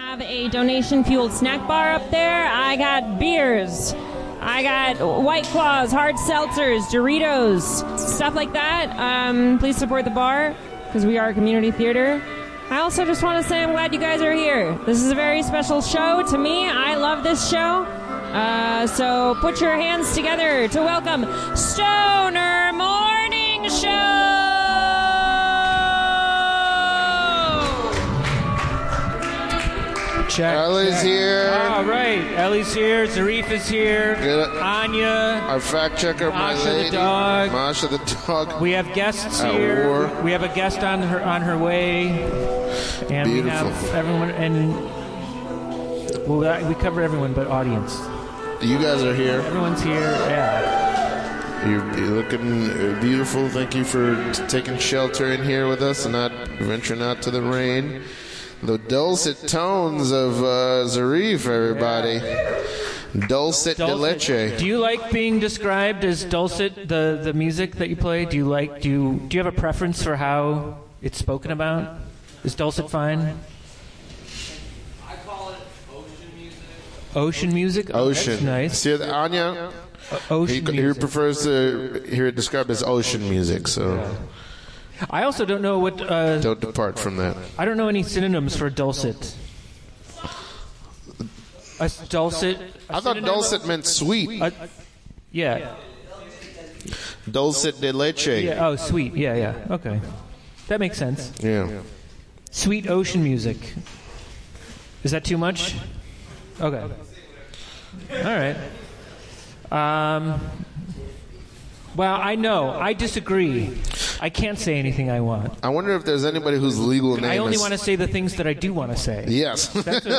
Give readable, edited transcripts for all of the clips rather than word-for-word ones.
have a donation-fueled snack bar up there. I got beers. I got White Claws, hard seltzers, Doritos, stuff like that. Please support the bar because we are a community theater. I also just want to say I'm glad you guys are here. This is a very special show to me. I love this show. So put your hands together to welcome Stoner Morning Show! Check. Ellie's here. All right. Ellie's here. Zarif is here. Anya. Our fact checker, my Masha lady. the dog. Masha the dog. We have guests At here. war. We have a guest on her way. And Beautiful. we have everyone. And we cover everyone but audience. You guys are here. Everyone's here. Yeah. You're looking beautiful. Thank you for taking shelter in here with us and not venturing out to the rain. The dulcet tones of Zarif, everybody. Yeah. Dulcet de leche. Do you like being described as dulcet, the music that you play? Do you have a preference for how it's spoken about? Is dulcet fine? I call it ocean music. Ocean music? Oh, Ocean. that's nice. See, Anya? Ocean music. He prefers to hear it described as ocean music, so... Yeah. I also don't know what... don't depart from that. I don't know any synonyms for dulcet. A dulcet... I thought dulcet meant sweet. Yeah. Dulcet de leche. Yeah. Oh, sweet. Yeah. Okay. That makes sense. Yeah. Sweet ocean music. Is that too much? Okay. All right. Well, I know. I disagree. I can't say anything I want. I wonder if there's anybody whose legal name I only is... want to say the things that I do want to say. Yes.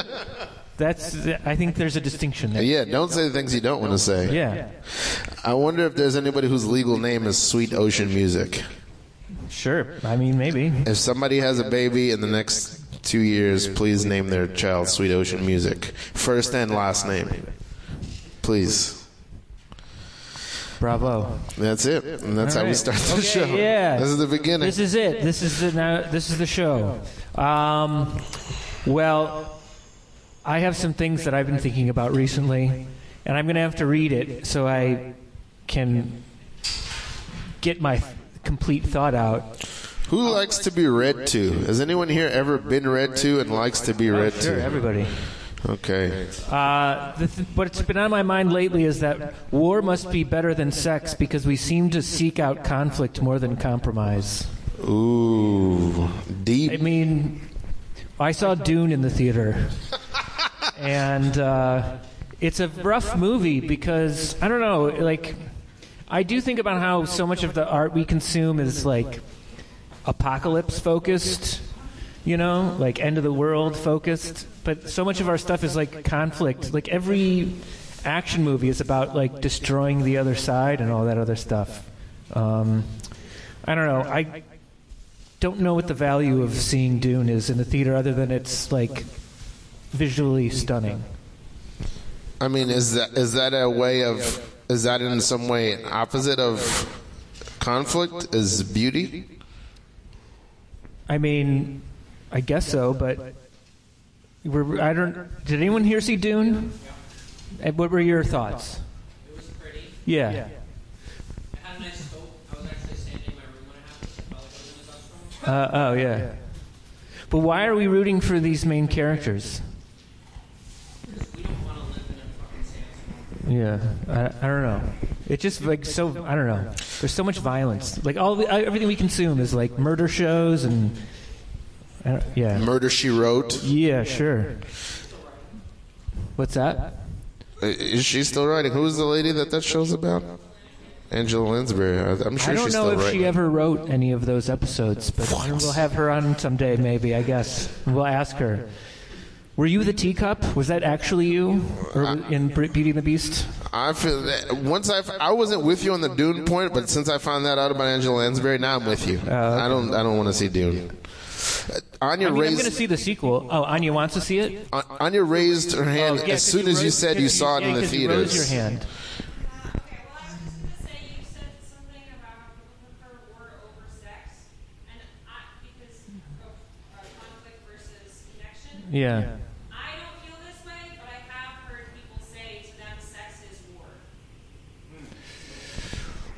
I think there's a distinction there. Yeah, don't say the things you don't want to say. Yeah. I wonder if there's anybody whose legal name is Sweet Ocean Music. Sure. I mean, maybe. If somebody has a baby in the next 2 years, please name their child Sweet Ocean Music. First and last name. Please. Bravo. That's it. And that's how we start the Okay, show. Yeah. This is the beginning. This is it. This is the show. Well, I have some things that I've been thinking about recently, and I'm going to have to read it so I can get my complete thought out. Who likes to be read to? Has anyone here ever been read to and likes to be read Sure, to? everybody. Okay. What's been on my mind lately is that war must be better than sex because we seem to seek out conflict more than compromise. Ooh, deep. I mean, I saw Dune in the theater, and it's a rough movie because, I don't know, like, I do think about how so much of the art we consume is, like, apocalypse-focused, you know, like end-of-the-world focused, but so much of our stuff is, like, conflict. Like, every action movie is about, like, destroying the other side and all that other stuff. I don't know. I don't know what the value of seeing Dune is in the theater other than it's, like, visually stunning. I mean, is that a way of... Is that in some way an opposite of conflict? Is beauty? I mean, I guess so, but did anyone here see Dune? And what were your thoughts? It was pretty. Yeah. It had a nice scope. I was actually standing in my room when it happened. I felt like it was a Oh, yeah. But why are we rooting for these main characters? Because we don't want to live in a fucking sandstorm. Yeah, I don't know. It's just like so. I don't know. There's so much violence. Like everything we consume is like murder shows and yeah. Murder, She Wrote. Yeah, sure. What's that? Is she still writing? Who's the lady that show's about? Angela Lansbury. I'm sure I don't she's know still if writing. she ever wrote any of those episodes, but we'll have her on someday, maybe. I guess we'll ask her. Were you the teacup? Was that actually you, or in Beauty and the Beast? I feel that I wasn't with you on the Dune point, but since I found that out about Angela Lansbury, now I'm with you. Okay. I don't want to see Dune. Anya I'm raised. going to see the sequel. Oh, Anya wants to see it? Anya raised her hand Oh, yeah, as soon as you said you saw it in the 'cause you theaters. raised your hand. Okay, well, I was just going to say you said something about how people prefer war over sex, and because of conflict versus connection. Yeah. I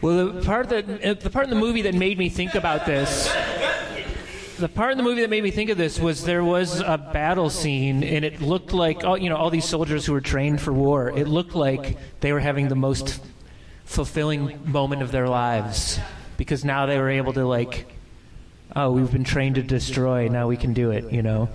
Well, the part in the movie that made me think about this. The part in the movie that made me think of this was there was a battle scene, and it looked like all these soldiers who were trained for war. It looked like they were having the most fulfilling moment of their lives because now they were able to we've been trained to destroy. Now we can do it.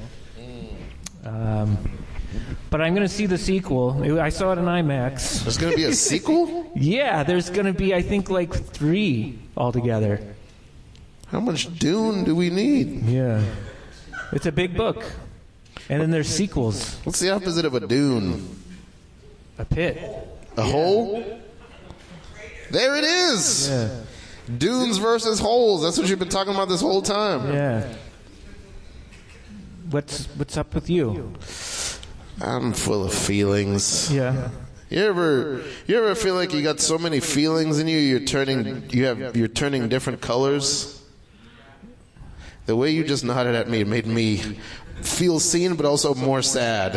But I'm going to see the sequel. I saw it in IMAX. There's going to be a sequel? Yeah, there's going to be, I think, 3 altogether. How much Dune do we need? Yeah. It's a big book. And then there's sequels. What's the opposite of a dune? A pit. A hole? There it is! Yeah. Dunes versus holes. That's what you've been talking about this whole time. Yeah. What's up with you? I'm full of feelings. Yeah. You ever feel like you got so many feelings in you, you're turning different colors? The way you just nodded at me made me feel seen, but also more sad.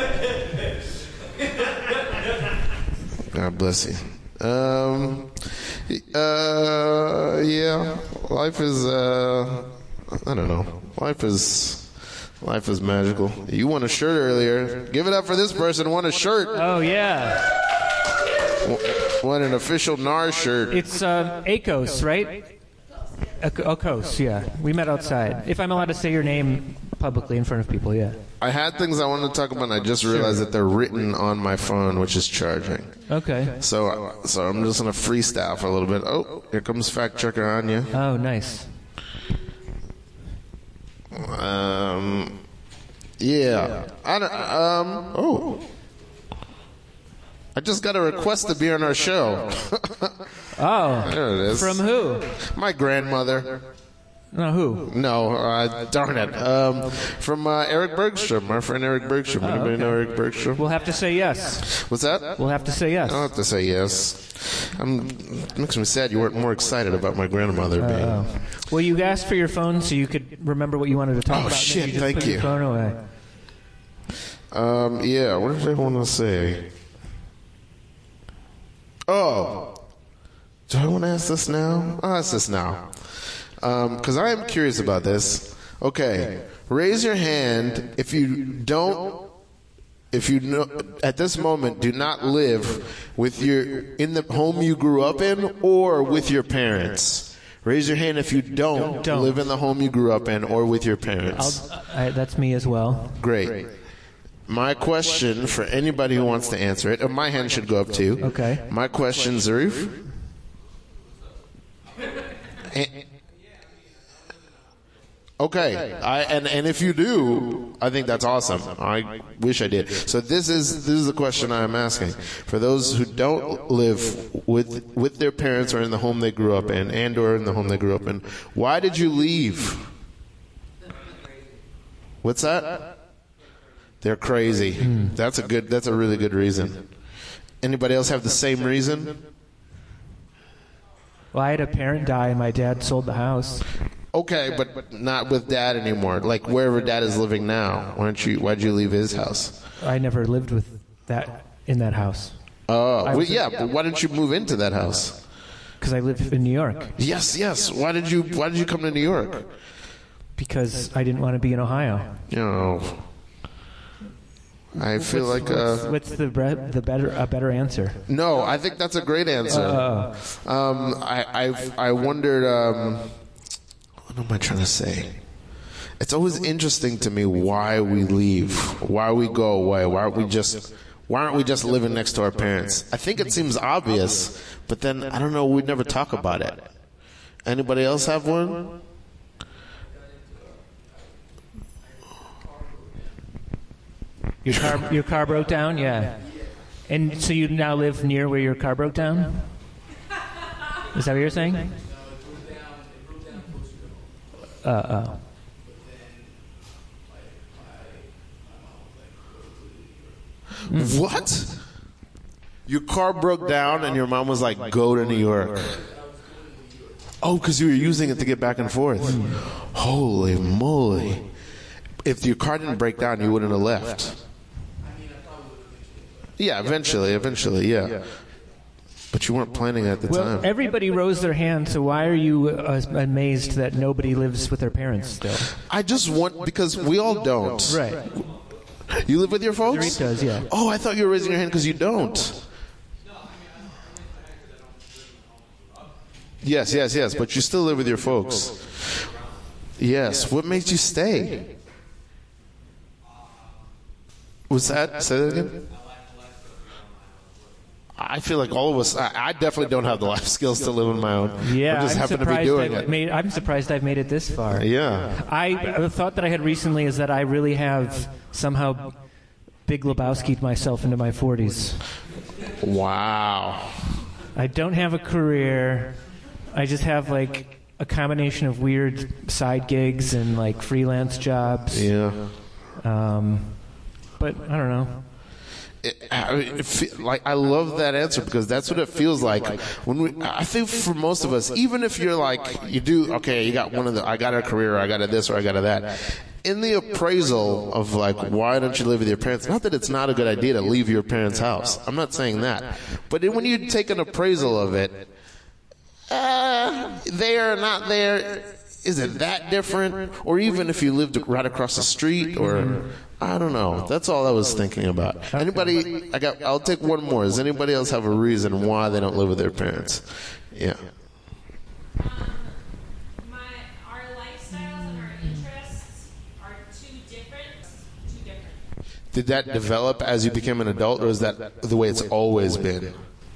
God bless you. Yeah, life is, I don't know. Life is magical. You won a shirt earlier. Give it up for this person. Won a shirt. Oh, yeah. Won an official NAR shirt. It's ACOS, right? ACOS, yeah. We met outside. If I'm allowed to say your name publicly in front of people, yeah. I had things I wanted to talk about, and I just realized that they're written on my phone, which is charging. Okay. So I'm just going to freestyle for a little bit. Oh, here comes Fact Checker Anya. Oh, nice. Yeah. I just got a request to be on our show. Oh. There it is. From who? My grandmother. No, who? No, darn it. From Eric Bergstrom, our friend Eric Bergstrom. Anybody know Eric Bergstrom? We'll have to say yes. What's that? We'll have to say yes. I'll have to say yes. It makes me sad you weren't more excited about my grandmother being. Well, you asked for your phone so you could remember what you wanted to talk about. Oh, shit, You just thank put you. Your phone away. Yeah, what did I want to say? Oh. Do I want to ask this now? I'll ask this now. Because I am curious about this. Okay. Raise your hand if you at this moment do not live in the home you grew up in or with your parents. Raise your hand if you don't live in the home you grew up in or with your parents. That's me as well. Great. My question for anybody who wants to answer it, my hand should go up too. Okay. My question, Zarif. Okay, and if you do, I think that's awesome. I wish I did. So this is the question I am asking for those who don't live with their parents or in the home they grew up in, and or in the home they grew up in. Why did you leave? What's that? They're crazy. That's a really good reason. Anybody else have the same reason? Well, I had a parent die and my dad sold the house. Okay, but not with Dad anymore. Like wherever Dad is living now. Why'd you leave his house? I never lived with that in that house. Oh, but why didn't you move into that house? Because I live in New York. Yes. Why did you come to New York? Because I didn't want to be in Ohio. I feel what's the better answer? No, I think that's a great answer. I wondered. What am I trying to say? It's always interesting to me why we leave, why we go away, why aren't we just living next to our parents? I think it seems obvious, but then I don't know. We never talk about it. Anybody else have one? Your car broke down? Yeah. And so you now live near where your car broke down? Is that what you're saying? What? Your car broke down and your mom was like, go to New York. Oh, because you were using it to get back and forth. Holy moly. If your car didn't break down, you wouldn't have left. Yeah, eventually, yeah. But you weren't planning at the Well, time. everybody rose their hand, so why are you amazed that nobody lives with their parents still? I just want, because we all don't. Right. You live with your folks? Dorit does, yeah. Oh, I thought you were raising your hand because you don't. Yes, but you still live with your folks. Yes. What makes you stay? Was that? Say that again? I feel like all of us, I definitely don't have the life skills to live on my own. Yeah, I just happen to be doing it. I'm surprised I've made it this far. Yeah. The thought that I had recently is that I really have somehow Big Lebowski'd myself into my 40s. Wow. I don't have a career. I just have like a combination of weird side gigs and like freelance jobs. Yeah. But I don't know. I love that answer because that's what it feels like when I think for most of us, even if you're like, you got I got a career, or I got a this, or I got a that. In the appraisal of like, why don't you live with your parents? Not that it's not a good idea to leave your parents' house. I'm not saying that. But when you take an appraisal of it, there, not there, is it that different? Or even if you lived right across the street, or I don't know. That's all I was thinking about. Anybody? I'll take one more. Does anybody else have a reason why they don't live with their parents? Yeah. Our lifestyles and our interests are too different. Did that develop as you became an adult, or is that the way it's always been?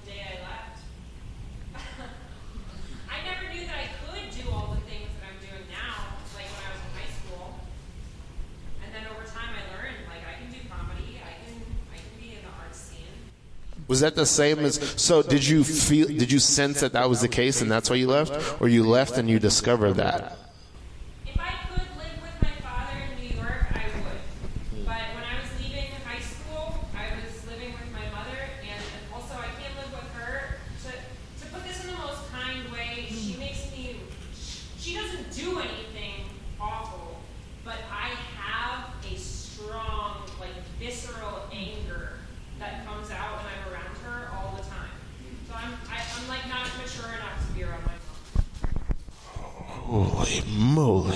Was that the same as, so did you sense that was the case and that's why you left? Or you left and you discovered that? If I could live with my father in New York, I would. But when I was leaving high school, I was living with my mother, and also I can't live with her. To put this in the most kind way, she doesn't do anything awful, but I have a strong, like, visceral anger that comes out when I'm around her all the time. So I'm like not mature enough to be around my mom. Holy moly.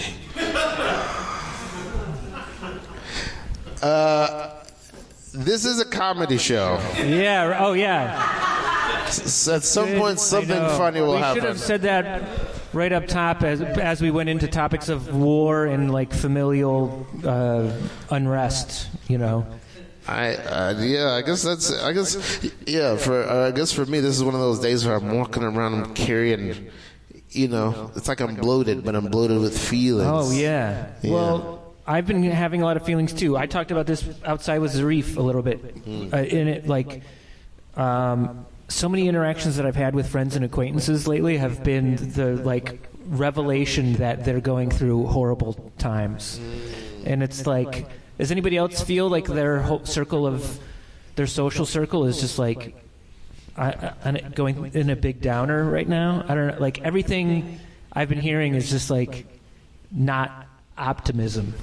This is a comedy show. Yeah, oh yeah. At some point something funny will happen. We should have said that right up top as we went into topics of war and like familial unrest, you know. I guess for me this is one of those days where I'm walking around and carrying, it's like I'm bloated, but I'm bloated with feelings. Oh yeah. Well, I've been having a lot of feelings too. I talked about this outside with Zarif a little bit. In it, like, so many interactions that I've had with friends and acquaintances lately have been the like revelation that they're going through horrible times, and it's like. Does anybody else feel like their whole their social circle is just like going in a big downer right now? I don't know. Like everything I've been hearing is just like not optimism.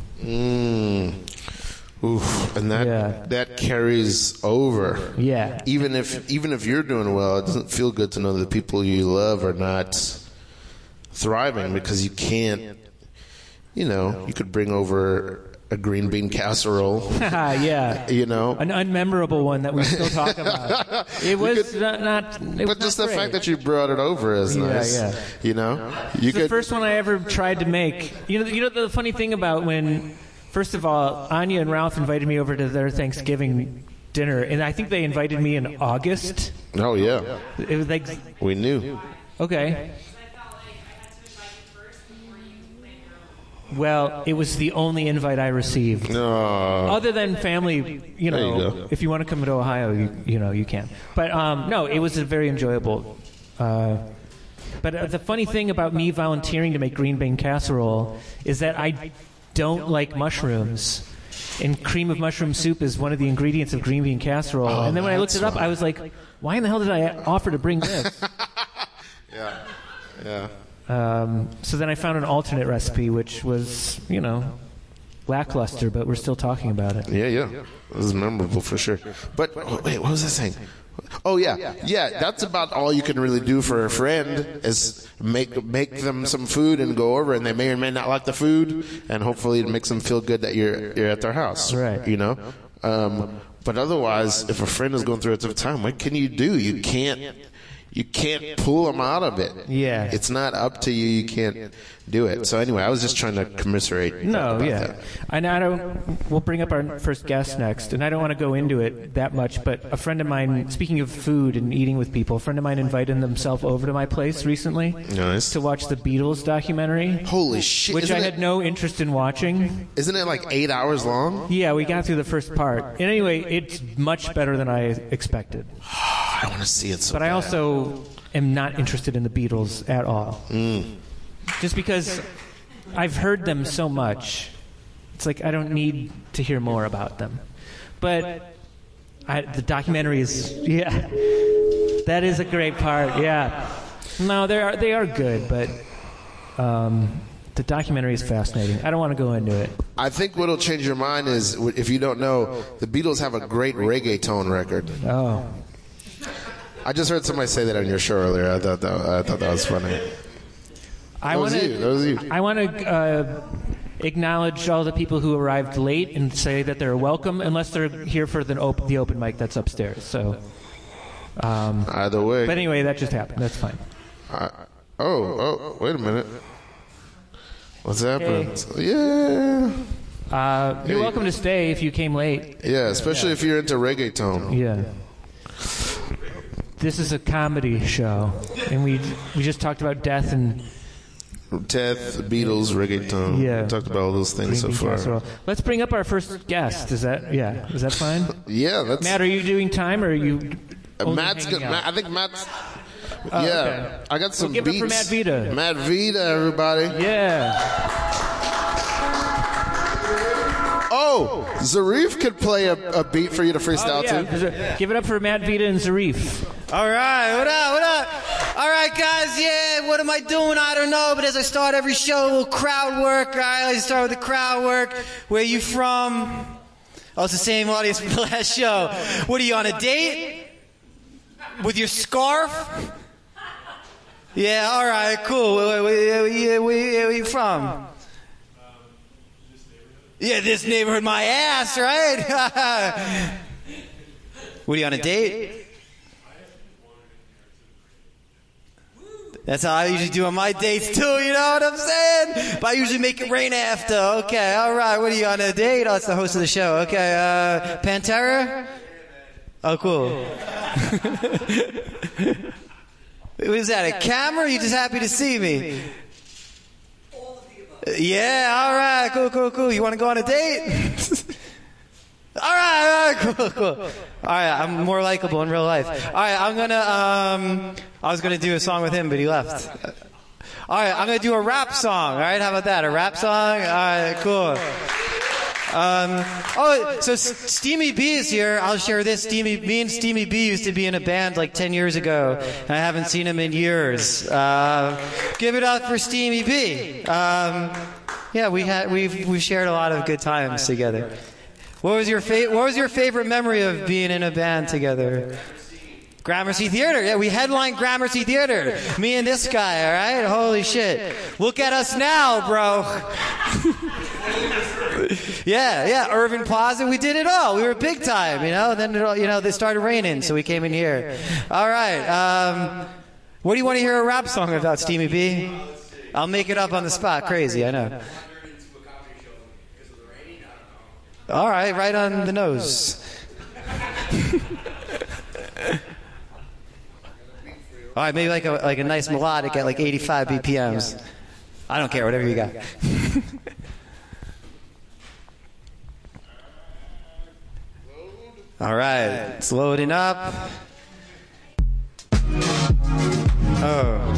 Oof, and that carries over. Yeah. Even if you're doing well, it doesn't feel good to know that the people you love are not thriving because you can't. You could bring over a green bean casserole. Yeah. An unmemorable one that we still talk about. It was not but just the fact that you brought it over is nice. Yeah. It's the first one I ever tried to make. The funny thing about when, first of all, Anya and Ralph invited me over to their Thanksgiving dinner, and I think they invited me in August. Oh, yeah. It was like... We knew. Okay. Well, it was the only invite I received. Other than family, if you want to come to Ohio, you can. But no, it was a very enjoyable. But the funny thing about me volunteering to make green bean casserole is that I don't like mushrooms. And cream of mushroom soup is one of the ingredients of green bean casserole. And then when I looked it up, I was like, why in the hell did I offer to bring this? Yeah. So then I found an alternate recipe, which was, lackluster, but we're still talking about it. Yeah. It was memorable for sure. But wait, what was I saying? Oh yeah. That's about all you can really do for a friend is make them some food and go over, and they may or may not like the food, and hopefully it makes them feel good that you're at their house. Right. You know. But otherwise, if a friend is going through a tough time, what can you do? You can't pull them out of it. Yeah. It's not up to you. You can't do it. So anyway, I was just trying to commiserate. No, about yeah. that. And I don't. We'll bring up our first guest next, and I don't want to go into it that much. But a friend of mine, speaking of food and eating with people, a friend of mine invited themselves over to my place recently Nice. to watch the Beatles documentary, Holy shit! which I had no interest in watching. Isn't it like 8 hours long? Yeah, we got through the first part. And anyway, it's much better than I expected. I want to see it so But bad. I also am not interested in the Beatles at all. Just because I've heard them so much. It's like I don't need to hear more about them. But the documentary is, yeah, that is a great part, yeah. No, they are good, but the documentary is fascinating. I don't want to go into it. I think what'll change your mind is, if you don't know, the Beatles have a great reggaeton record. Oh. I just heard somebody say that on your show earlier. I thought that was funny. That was you. I want to acknowledge all the people who arrived late and say that they're welcome, unless they're here for the open mic that's upstairs. So, Either way. but anyway, that just happened. That's fine. Wait a minute. What's happening? Hey. Yeah. You're welcome to stay if you came late. Yeah, especially if you're into reggaeton. Yeah. This is a comedy show, and we just talked about death and Death, Beatles, reggaeton. Yeah. We talked about all those things so green bean far. casserole. Let's bring up our first guest. Is that fine? Yeah, that's Matt, are you doing time or are you? only Matt's good. hanging out? I think Matt's. Oh, Yeah, okay. I got some Well, give it beats. for Matt Vita. Matt Vita, everybody. Yeah. Oh, Zarif could play a beat for you to freestyle to. Give it up for Matt Vita and Zarif. All right, what up? All right, guys, yeah, what am I doing? I don't know, but as I start every show, a little crowd work. All right, let's start with the crowd work. Where you from? Oh, it's the same audience from the last show. What are you, on a date? With your scarf? Yeah, all right, cool. Where you from? Yeah, this neighborhood, my ass, right? What are you, on a date? That's how I usually do on my dates too, you know what I'm saying? But I usually make it rain after. Okay, all right, what are you, on a date? Oh, it's the host of the show. Okay, Pantera? Oh, cool. Was that a camera or are you just happy to see me? Yeah, all right, cool. You want to go on a date? All right, cool. All right, I'm more likable in real life. All right, I was gonna do a song with him, but he left. All right, I'm gonna do a rap song. All right, how about that? A rap song? All right, cool. So Steamy B is here. I'll share this. Me and Steamy B used to be in a band like 10 years ago, and I haven't seen him in years. Give it up for Steamy B. Yeah, we've shared a lot of good times together. What was your favorite memory of being in a band together? Gramercy Theater. Yeah, we headlined Gramercy Theater. Me and this guy, all right? Holy shit. Look at us now, bro. Yeah, Irving Plaza, we did it all. We were big time, you know. And then, they started raining, so we came in here. All right. What do you want to hear a rap song about, Steamy B? I'll make it up on the spot. Crazy, I know. All right, right on the nose. All right, maybe like a nice melodic at like 85 BPMs. I don't care, whatever you got. All right, it's loading up. Oh.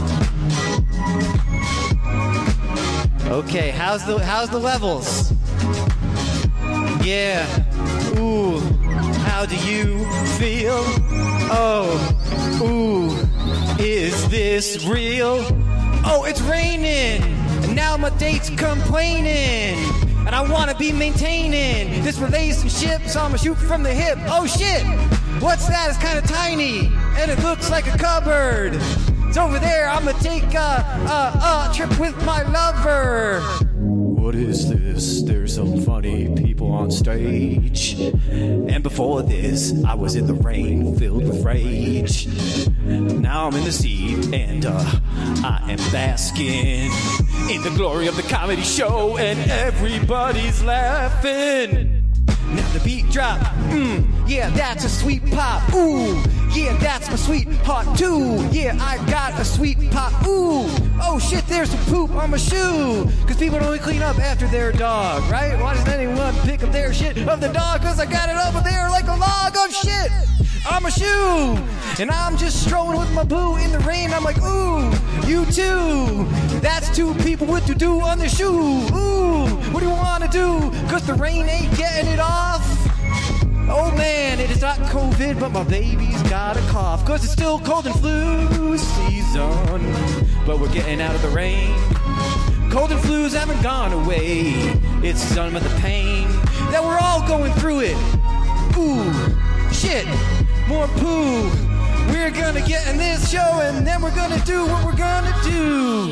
Okay, how's the levels? Yeah. Ooh. How do you feel? Oh. Ooh. Is this real? Oh, it's raining. And now my date's complaining. And and I want to be maintaining this relationship, so I'ma shoot from the hip. Oh shit, what's that? It's kind of tiny, and it looks like a cupboard. It's over there. I'ma take a trip with my lover. What is this? There's some funny people on stage. And before this, I was in the rain filled with rage. Now I'm in the seat, and I am basking in the glory of the comedy show, and everybody's laughing. Now the beat drop, yeah, that's a sweet pop. Ooh, yeah, that's my sweetheart too. Yeah, I got a sweet pop. Ooh, oh shit, there's some poop on my shoe. Cause people don't clean up after their dog, right? Why doesn't anyone pick up their shit of the dog? Cause I got it over there like a log of shit on my shoe. And I'm just strolling with my boo in the rain. I'm like, ooh, you too. That's two people with doo-doo on their shoe. Ooh, what do you wanna do? Cause the rain ain't getting it off. Oh man, it is not COVID, but my baby's got a cough. Cause it's still cold and flu season, but we're getting out of the rain. Cold and flus haven't gone away. It's done with the pain that we're all going through it. Ooh, shit, more poo. We're gonna get in this show, and then we're gonna do what we're gonna do.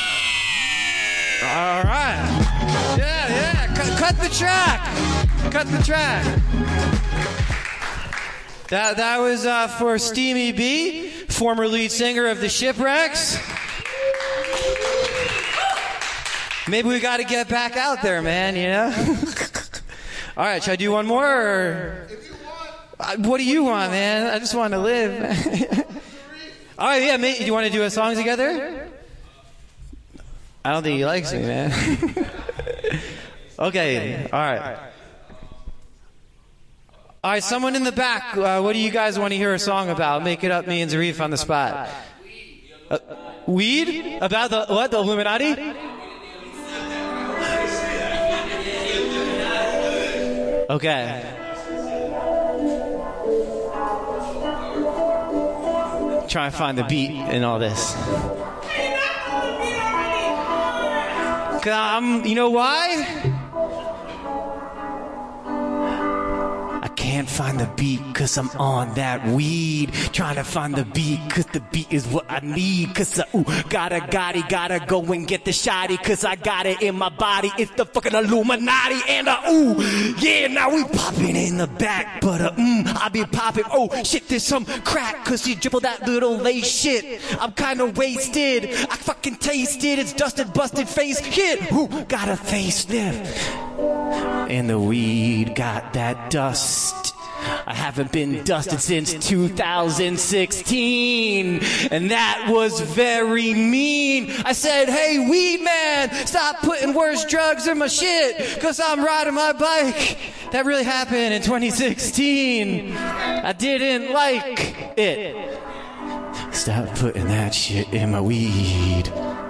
All right. Yeah. Cut the track. Cut the track. That was for Steamy B, former lead singer of the Shipwrecks. Maybe we got to get back out there, man, you know? All right, should I do one more? Or? If you want. What do you want, man? I just want to live. All right, yeah, mate, do you want to do a song together? I don't think he likes me, man. Okay, all right. All right, someone in the back, what do you guys want to hear a song about? Make it up, me and Zarif on the spot. Weed? About the, what, the Illuminati? Okay. Try and find the beat in all this. You know why? I can't find the beat cause I'm on that weed. Trying to find the beat cause the beat is what I need. Cause gotta go and get the shotty. Cause I got it in my body. It's the fucking Illuminati. And yeah, now we popping in the back. But I be popping. Oh shit, there's some crack. Cause you dribble that little lace shit. I'm kinda wasted. I fucking tasted. It's dusted, busted face hit. Got a facelift. And the weed got that dust. I haven't been dusted since 2016. And that was very mean. I said, hey, weed man, stop putting worse drugs in my shit. Cause I'm riding my bike. That really happened in 2016. I didn't like it. Stop putting that shit in my weed.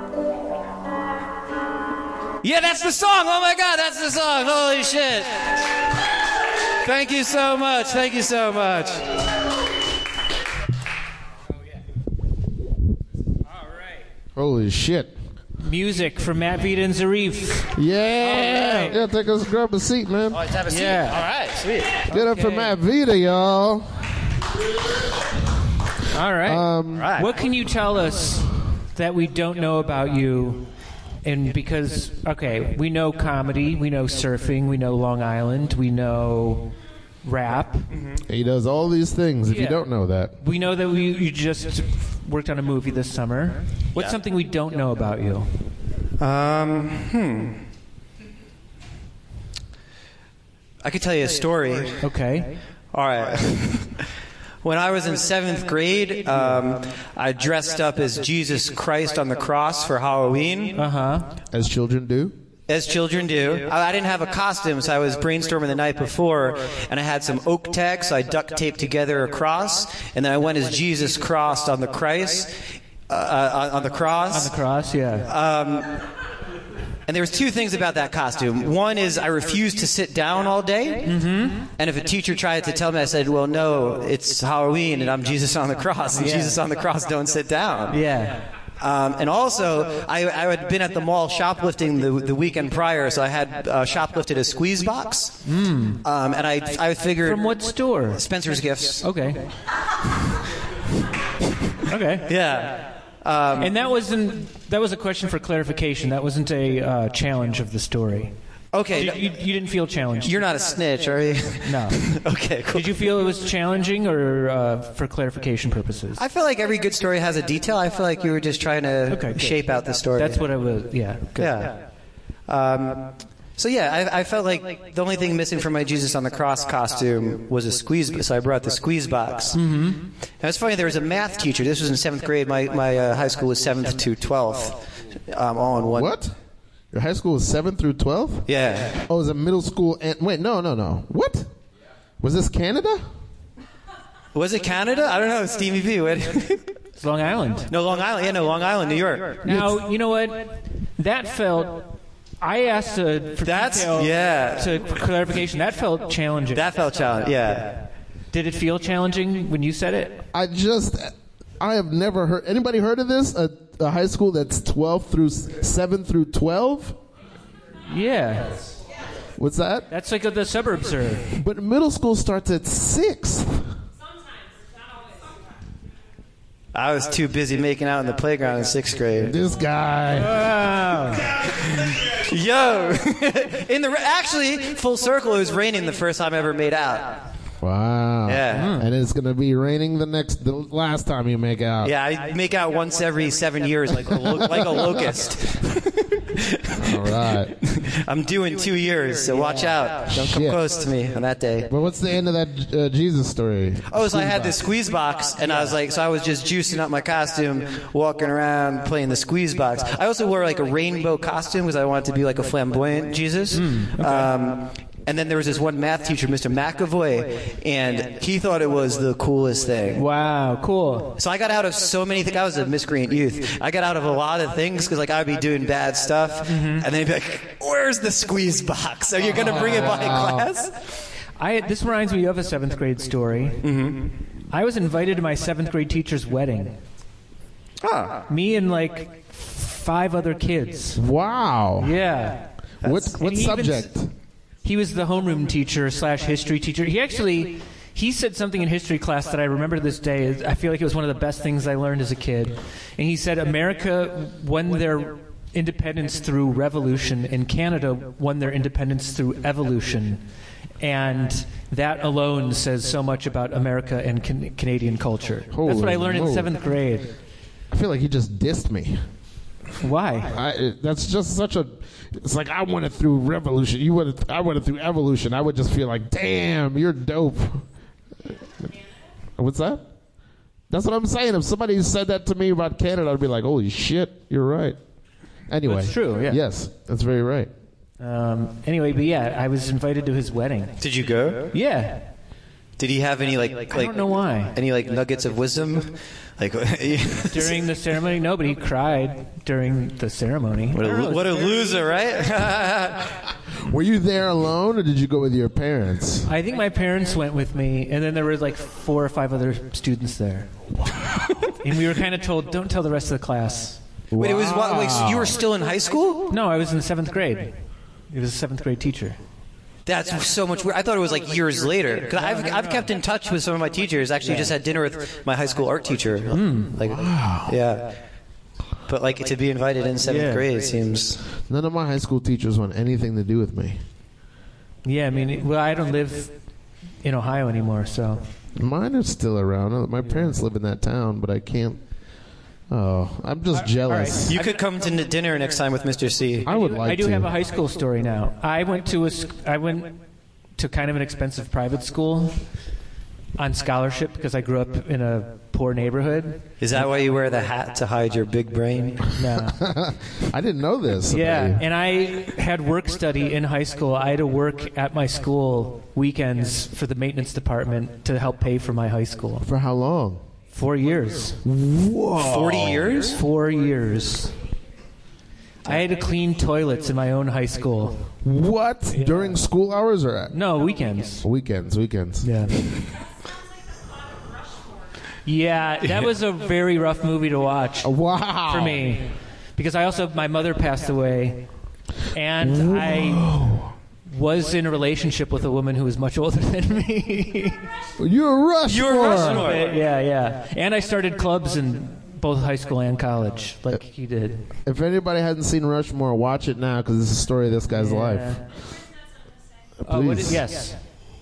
Yeah, that's the song. Oh my God, that's the song. Holy shit. Thank you so much. Thank you so much. All right. Holy shit. Music from Matt Vita and Zarif. Yeah. Right. Yeah, take us, grab a seat, man. Oh, let's have a seat. Yeah. All right, sweet. Get up for Matt Vita, y'all. All right. Right. What can you tell us that we don't know about you? And because, okay, we know comedy, we know surfing, we know Long Island, we know rap. Mm-hmm. He does all these things, if you don't know that. We know that you just worked on a movie this summer. What's something we don't know about you? I could tell you a story. Okay. All right. When I was in 7th grade, I dressed up as Jesus Christ on the cross for Halloween. As children do? As children do. I didn't have a costume, so I was brainstorming the night before, and I had some oak tags, so I duct taped together a cross, and then I went as Jesus crossed on the Christ, on the cross. On the cross, yeah. And there was two things about that costume. One is I refused to sit down all day. Mm-hmm. And if a teacher tried to tell me, I said, well, no, it's Halloween and I'm Jesus on the cross. And Jesus on the cross don't sit down. Yeah. And also, I had been at the mall shoplifting the weekend prior, so I had shoplifted a squeeze box. And I figured... From what store? Spencer's Gifts. Okay. Okay. Yeah. And that was a question for clarification. That wasn't a challenge of the story. Okay. You didn't feel challenged? You're not a snitch, are you? No. Okay, cool. Did you feel it was challenging or for clarification purposes? I feel like every good story has a detail. I feel like you were just trying to shape out the story. That's what I was, yeah. Good. Yeah. So yeah, I felt like the only thing missing from my Jesus on the Cross costume was a squeeze, so I brought the squeeze box. Mm-hmm. And it's funny, there was a math teacher. This was in 7th grade. My high school was 7th to 12th, all in one. What? Your high school was 7th through 12th? Yeah. Oh, it was a middle school and... Wait, no. What? Was this Canada? Was it Canada? I don't know. Steamy B. It's Long Island. No, Long Island. Yeah, no, Long Island, New York. Now, you know what? That felt... I asked for detail, to clarification. That felt challenging. That felt challenging, yeah. Did it feel challenging when you said it? I have never heard... Anybody heard of this? A high school that's 7 through 12? Yeah. What's that? That's like the suburbs are. But middle school starts at 6. I was too busy making out in the playground in 6th grade. This guy. Wow. Yo! Actually, full circle, it was raining the first time I ever made out. Wow. Yeah. And it's going to be raining the last time you make out. Yeah, I make out once every 7 years like a locust. All right. I'm doing 2 years, so watch out. Don't come close to me on that day. But what's the end of that Jesus story? Oh, so I had this squeeze box, and I was just juicing up my costume, walking around, playing the squeeze box. I also wore like a rainbow costume because I wanted to be like a flamboyant Jesus. And then there was this one math teacher, Mr. McAvoy, and he thought it was the coolest thing. Wow, cool. So I got out of so many things. I was a miscreant youth. I got out of a lot of things because like I'd be doing bad stuff, and then he'd be like, "Where's the squeeze box? Are you going to bring it by class?" This reminds me of a 7th grade story. Mm-hmm. I was invited to my 7th grade teacher's wedding. Me and like 5 other kids. Wow. Yeah. What subject? He was the homeroom teacher / history teacher. He said something in history class that I remember to this day. I feel like it was one of the best things I learned as a kid. And he said America won their independence through revolution, and Canada won their independence through evolution. And that alone says so much about America and Canadian culture. That's what I learned in 7th grade. I feel like he just dissed me. Why? That's just such a... It's like I went it through revolution. I went it through evolution. I would just feel like, damn, you're dope. What's that? That's what I'm saying. If somebody said that to me about Canada, I'd be like, holy shit, you're right. Anyway. That's true, yeah. Yes, that's very right. Anyway, but yeah, I was invited to his wedding. Did you go? Yeah. Did he have any like I don't know why. Any like nuggets of wisdom? Like during the ceremony? No, but he cried during the ceremony. What a loser, right? Were you there alone, or did you go with your parents? I think my parents went with me, and then there were like 4 or 5 other students there. And we were kind of told, don't tell the rest of the class. Wait, it was what? Wait, so you were still in high school? No, I was in 7th grade. He was a 7th grade teacher. That's so much weird. I thought it was like years later. Because I've kept in touch with some of my teachers. Actually, just had dinner with my high school art teacher. Wow. Yeah. But like to be invited in 7th grade seems... None of my high school teachers want anything to do with me. Yeah, I mean, well, I don't live in Ohio anymore, so... Mine are still around. My parents live in that town, but I can't... Oh, I'm just jealous. Right. You could come to dinner next time with Mr. C. I would like to. I do have a high school story now. I went to kind of an expensive private school on scholarship because I grew up in a poor neighborhood. Is that why you wear the hat to hide your big brain? No. I didn't know this. Yeah, and I had work study in high school. I had to work at my school weekends for the maintenance department to help pay for my high school. For how long? 4 years. Whoa. 40 years? 4 years. I had to clean toilets in my own high school. What? Yeah. During school hours or at? No, weekends. Weekends. Yeah. Yeah, that was a very rough movie to watch. Wow. For me. Because my mother passed away, and I was in a relationship with a woman who was much older than me. You're Rushmore. Yeah. And I started clubs in both high school and college, like he did. If anybody hasn't seen Rushmore, watch it now because it's the story of this guy's life. Please. Yes.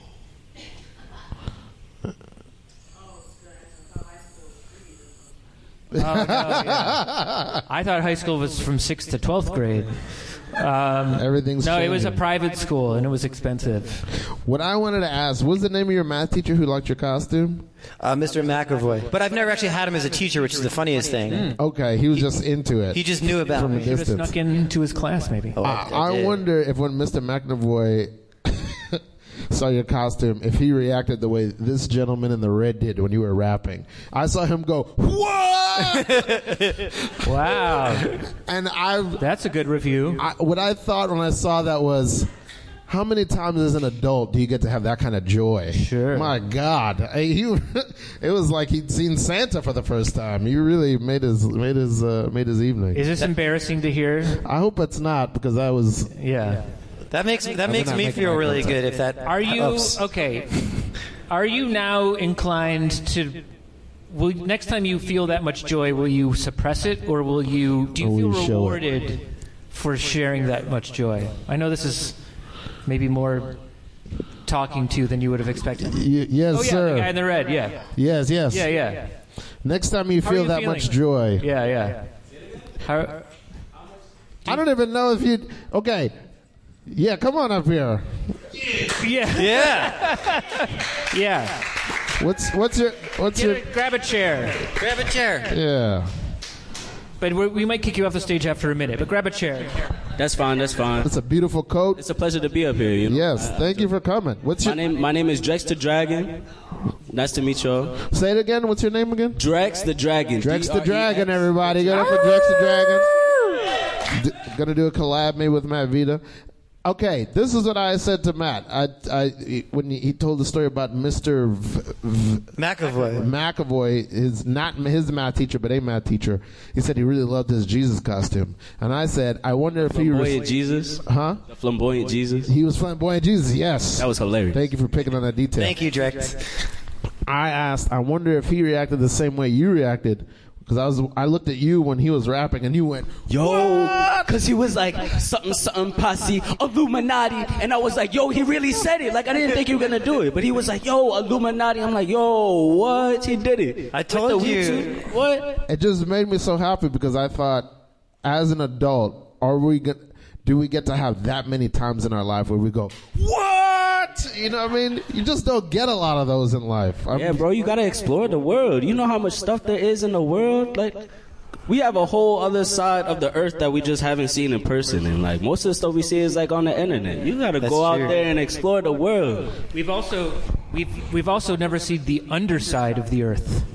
Oh, no, yeah. I thought high school was from 6th to 12th grade. Everything's No, changing. it was a private school, and it was expensive. What I wanted to ask, what's the name of your math teacher who liked your costume? Mr. McAvoy. But I've never actually had him as a teacher, which is the funniest thing. Okay, he was just into it. He just knew about from a me. Should have distance. snuck into his class, maybe. Oh, I did. wonder if when Mr. McAvoy saw your costume, if he reacted the way this gentleman in the red did when you were rapping. I saw him go, "What?" Wow. And That's a good review. what I thought when I saw that was, how many times as an adult do you get to have that kind of joy? Sure. My God, it was like he'd seen Santa for the first time. You really made his evening. Is this embarrassing to hear? I hope it's not because I was. Yeah. That makes not me making feel eye really contact. good if that. Are you Oops. okay? Are you now inclined to? Next time you feel that much joy, will you suppress it, or do you feel you show it? rewarded for sharing that much joy? I know this is maybe more talking to than you would have expected. Yes, Oh yeah, sir. the guy in the red. Yeah, Yes. yeah. Next time you How are feel you that feeling? much joy. Yeah. How, I don't even know if you. Okay. Yeah, come on up here. yeah. What's your Grab a chair. Grab a chair. yeah. But we might kick you off the stage after a minute. But grab a chair. That's fine. It's a beautiful coat. It's a pleasure to be up here. You know? Yes, thank you for coming. What's your My name is Drex the Dragon. Nice to meet y'all. Say it again. What's your name again? Drex the Dragon. Drex the D-R-E-X. Dragon, everybody. Get up for Drex the Dragon. Gonna do a collab me with Matt Vita. Okay, this is what I said to Matt. When he told the story about Mr. McAvoy, his math teacher, but a math teacher. He said he really loved his Jesus costume, and I said, I wonder if Flamboyant Jesus. Huh? The flamboyant Jesus. He was flamboyant Jesus. Yes. That was hilarious. Thank you for picking on that detail. Thank you, Drex. I asked, I wonder if he reacted the same way you reacted. Because I looked at you when he was rapping, and you went, Yo, because he was like, something posse, Illuminati. And I was like, yo, he really said it. Like, I didn't think you were going to do it. But he was like, yo, Illuminati. I'm like, yo, what? He did it. I told With the you. YouTube? What? it just made me so happy because I thought, as an adult, do we get to have that many times in our life where we go, what? You know what I mean? You just don't get a lot of those in life. Yeah, bro, you got to explore the world. You know how much stuff there is in the world? Like, we have a whole other side of the earth that we just haven't seen in person. And, like, most of the stuff we see is, like, on the internet. You got to go out true. there and explore the world. We've also never seen the underside of the earth.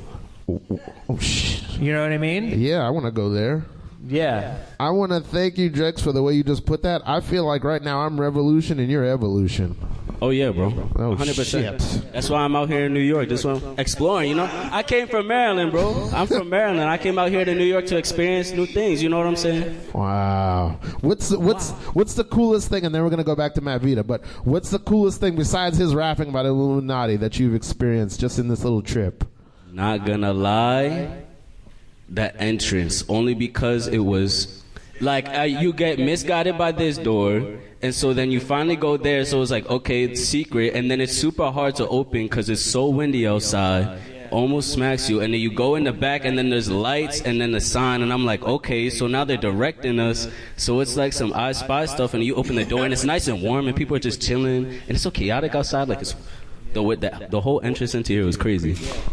Oh, shit. You know what I mean? Yeah, I want to go there. Yeah. I want to thank you, Drex, for the way you just put that. I feel like right now I'm revolution and you're evolution. Oh, yeah, bro. Oh, 100%. shit. That's why I'm out here in New York. That's why I'm exploring, you know? I came from Maryland, bro. I'm from Maryland. I came out here to New York to experience new things. You know what I'm saying? Wow. What's the coolest thing, and then we're going to go back to Matt Vita, but what's the coolest thing besides his rapping about Illuminati that you've experienced just in this little trip? Not gonna lie, that entrance, only because it was like you get misguided by this door, and so then you finally go there, so it's like, okay, it's secret, and then it's super hard to open because it's so windy outside, almost smacks you, and then you go in the back, and then there's lights, and then the sign, and I'm like, okay, so now they're directing us, so it's like some I Spy stuff, and you open the door, and it's nice and warm, and people are just chilling, and it's so chaotic outside, like it's the whole entrance into here was crazy.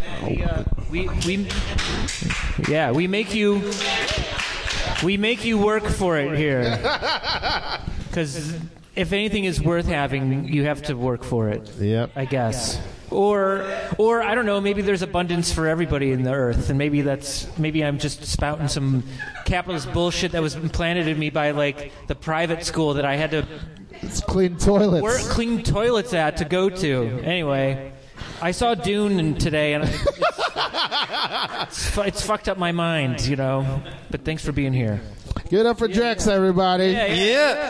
We make you work for it here. Because if anything is worth having, you have to work for it. Yep. I guess. Or I don't know, maybe there's abundance for everybody in the earth, and maybe I'm just spouting some capitalist bullshit that was implanted in me by like the private school that I had to It's clean toilets. clean toilets to go to. Anyway, I saw Dune today, and It's fucked up my mind, you know. But thanks for being here. Give it up for Drex, everybody. Yeah.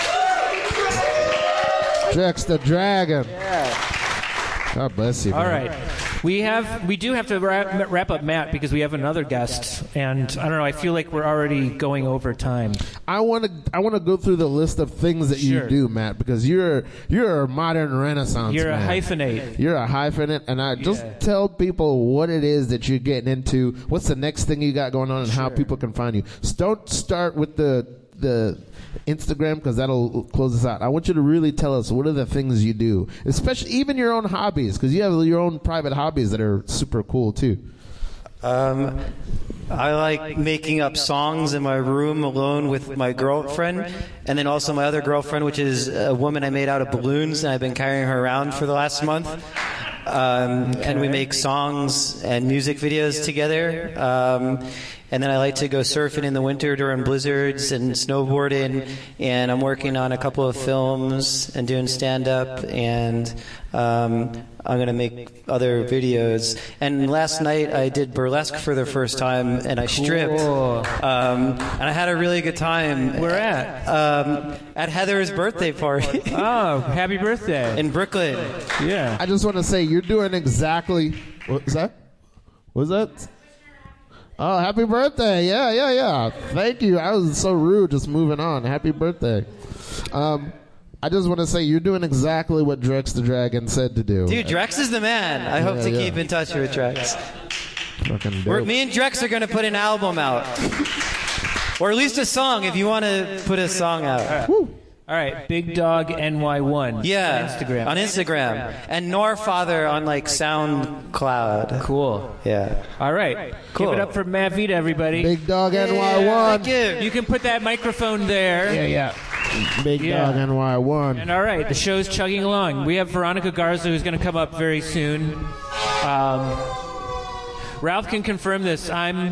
Drex the Dragon. God bless you. All man. right. We do have to wrap up Matt because we have another guest, and I don't know. I feel like we're already going over time. I want to go through the list of things that Sure. you do, Matt, because you're a modern Renaissance. You're man. a hyphenate. You're a hyphenate, and I just tell people what it is that you're getting into. What's the next thing you got going on, and how people can find you. Don't start with the Instagram because that'll close us out. I want you to really tell us what are the things you do, especially even your own hobbies, because you have your own private hobbies that are super cool too. I like making up songs in my room alone with my girlfriend, and then also my other girlfriend, which is a woman I made out of balloons, and I've been carrying her around for the last month. And we make songs and music videos together. And then I like to go surfing in the winter during blizzards and snowboarding. And I'm working on a couple of films and doing stand-up. And I'm going to make other videos. And last night I did burlesque for the first time, and I stripped. Cool. And I had a really good time. Where at? At Heather's birthday party Oh, happy birthday. in Brooklyn. Yeah. I just want to say you're doing exactly. What was that? What was that? Oh, happy birthday! Yeah. Thank you. I was so rude. Just moving on. Happy birthday. I just want to say you're doing exactly what Drex the Dragon said to do. Dude, Drex is the man. I hope to keep in touch with Drex. Fucking dope. Me and Drex are going to put an album out. Or at least a song if you want to put a song out. All right, Big Dog NY1. Yeah. On Instagram. On Instagram. And Norfather on like SoundCloud. Cool. Yeah. All right. Cool. Give it up for Matt Vita, everybody. Big Dog NY1. Thank you. You can put that microphone there. Yeah. Big Dog NY1. And all right, the show's chugging along. We have Veronica Garza who's going to come up very soon. Ralph can confirm this. I'm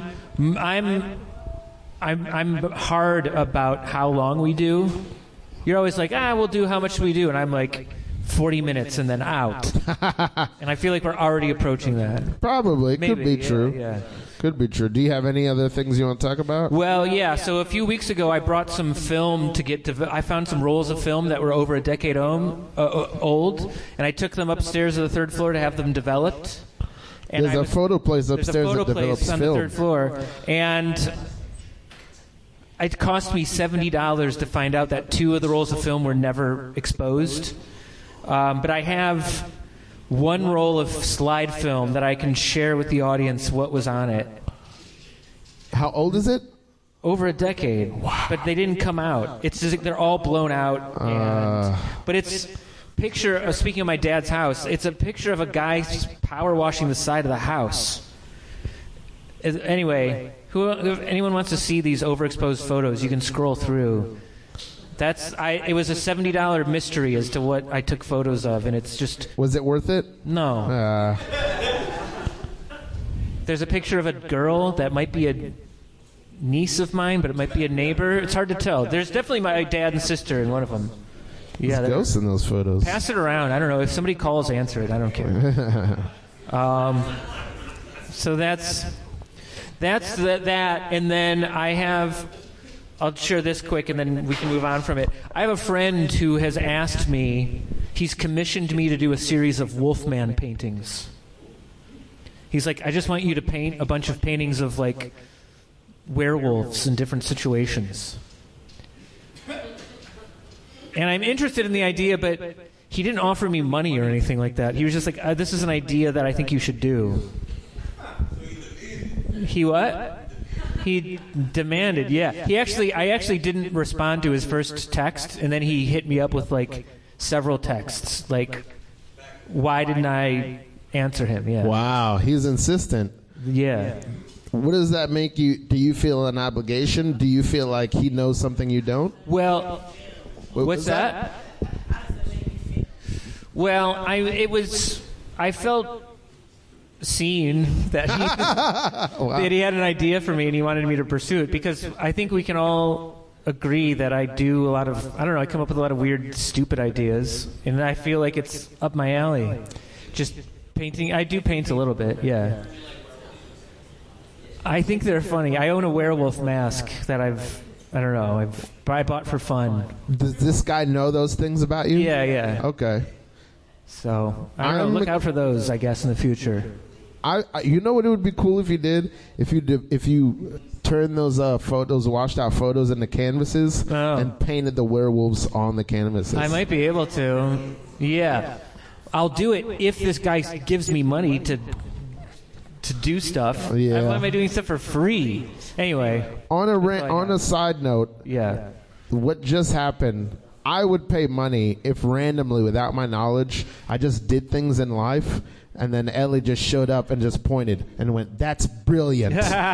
hard about how long we do. You're always like, we'll do how much we do, and I'm like 40 minutes and then out. And I feel like we're already approaching that. Probably. Maybe, Could be true. Yeah. Could be true. Do you have any other things you want to talk about? Well, yeah. So a few weeks ago, I brought some film to get. I found some rolls of film that were over a decade old, and I took them upstairs to the third floor to have them developed. And There's a photo place upstairs There's a photo that develops place on film. the third floor, and it cost me $70 to find out that 2 of the rolls of film were never exposed. But I have 1 roll of slide film that I can share with the audience what was on it. How old is it? Over a decade. Wow. But they didn't come out. It's just, they're all blown out. But it's picture. Speaking of my dad's house, it's a picture of a guy power washing the side of the house. Anyway, if anyone wants to see these overexposed photos, you can scroll through. It was a $70 mystery as to what I took photos of, and it's just... Was it worth it? No. There's a picture of a girl that might be a niece of mine, but it might be a neighbor. It's hard to tell. There's definitely my dad and sister in one of them. Yeah, there's ghosts in those photos. Pass it around. I don't know. If somebody calls, answer it. I don't care. So that's that. And then I'll share this quick, and then we can move on from it. I have a friend who has asked me, he's commissioned me to do a series of Wolfman paintings. He's like, I just want you to paint a bunch of paintings of, like, werewolves in different situations. And I'm interested in the idea, but he didn't offer me money or anything like that. He was just like, this is an idea that I think you should do. He what? He demanded, yeah. I actually didn't respond to his first text, and then he hit me up with, like, several texts. Like, why didn't I answer him? Yeah. Wow, he's insistent. Yeah. What does that make you? Do you feel an obligation? Do you feel like he knows something you don't? Well, what's that? Well, I felt seen that that he had an idea for me and he wanted me to pursue it, because I think we can all agree that I do a lot of, I come up with a lot of weird, stupid ideas, and I feel like it's up my alley. Just Painting. I do paint a little bit. Yeah. I think they're funny. I own a werewolf mask that I bought for fun. Does this guy know those things about you? Yeah. Okay. So I don't know. Look out for those, I guess, in the future. You know what it would be cool if you did? If you turn those washed out photos into canvases and painted the werewolves on the canvases. I might be able to. Yeah. I'll do it if this guy gives me money to do stuff. Yeah. Why am I doing stuff for free? Anyway. On a side note. Yeah. What just happened? I would pay money if randomly, without my knowledge, I just did things in life, and then Ellie just showed up and just pointed and went, "That's brilliant."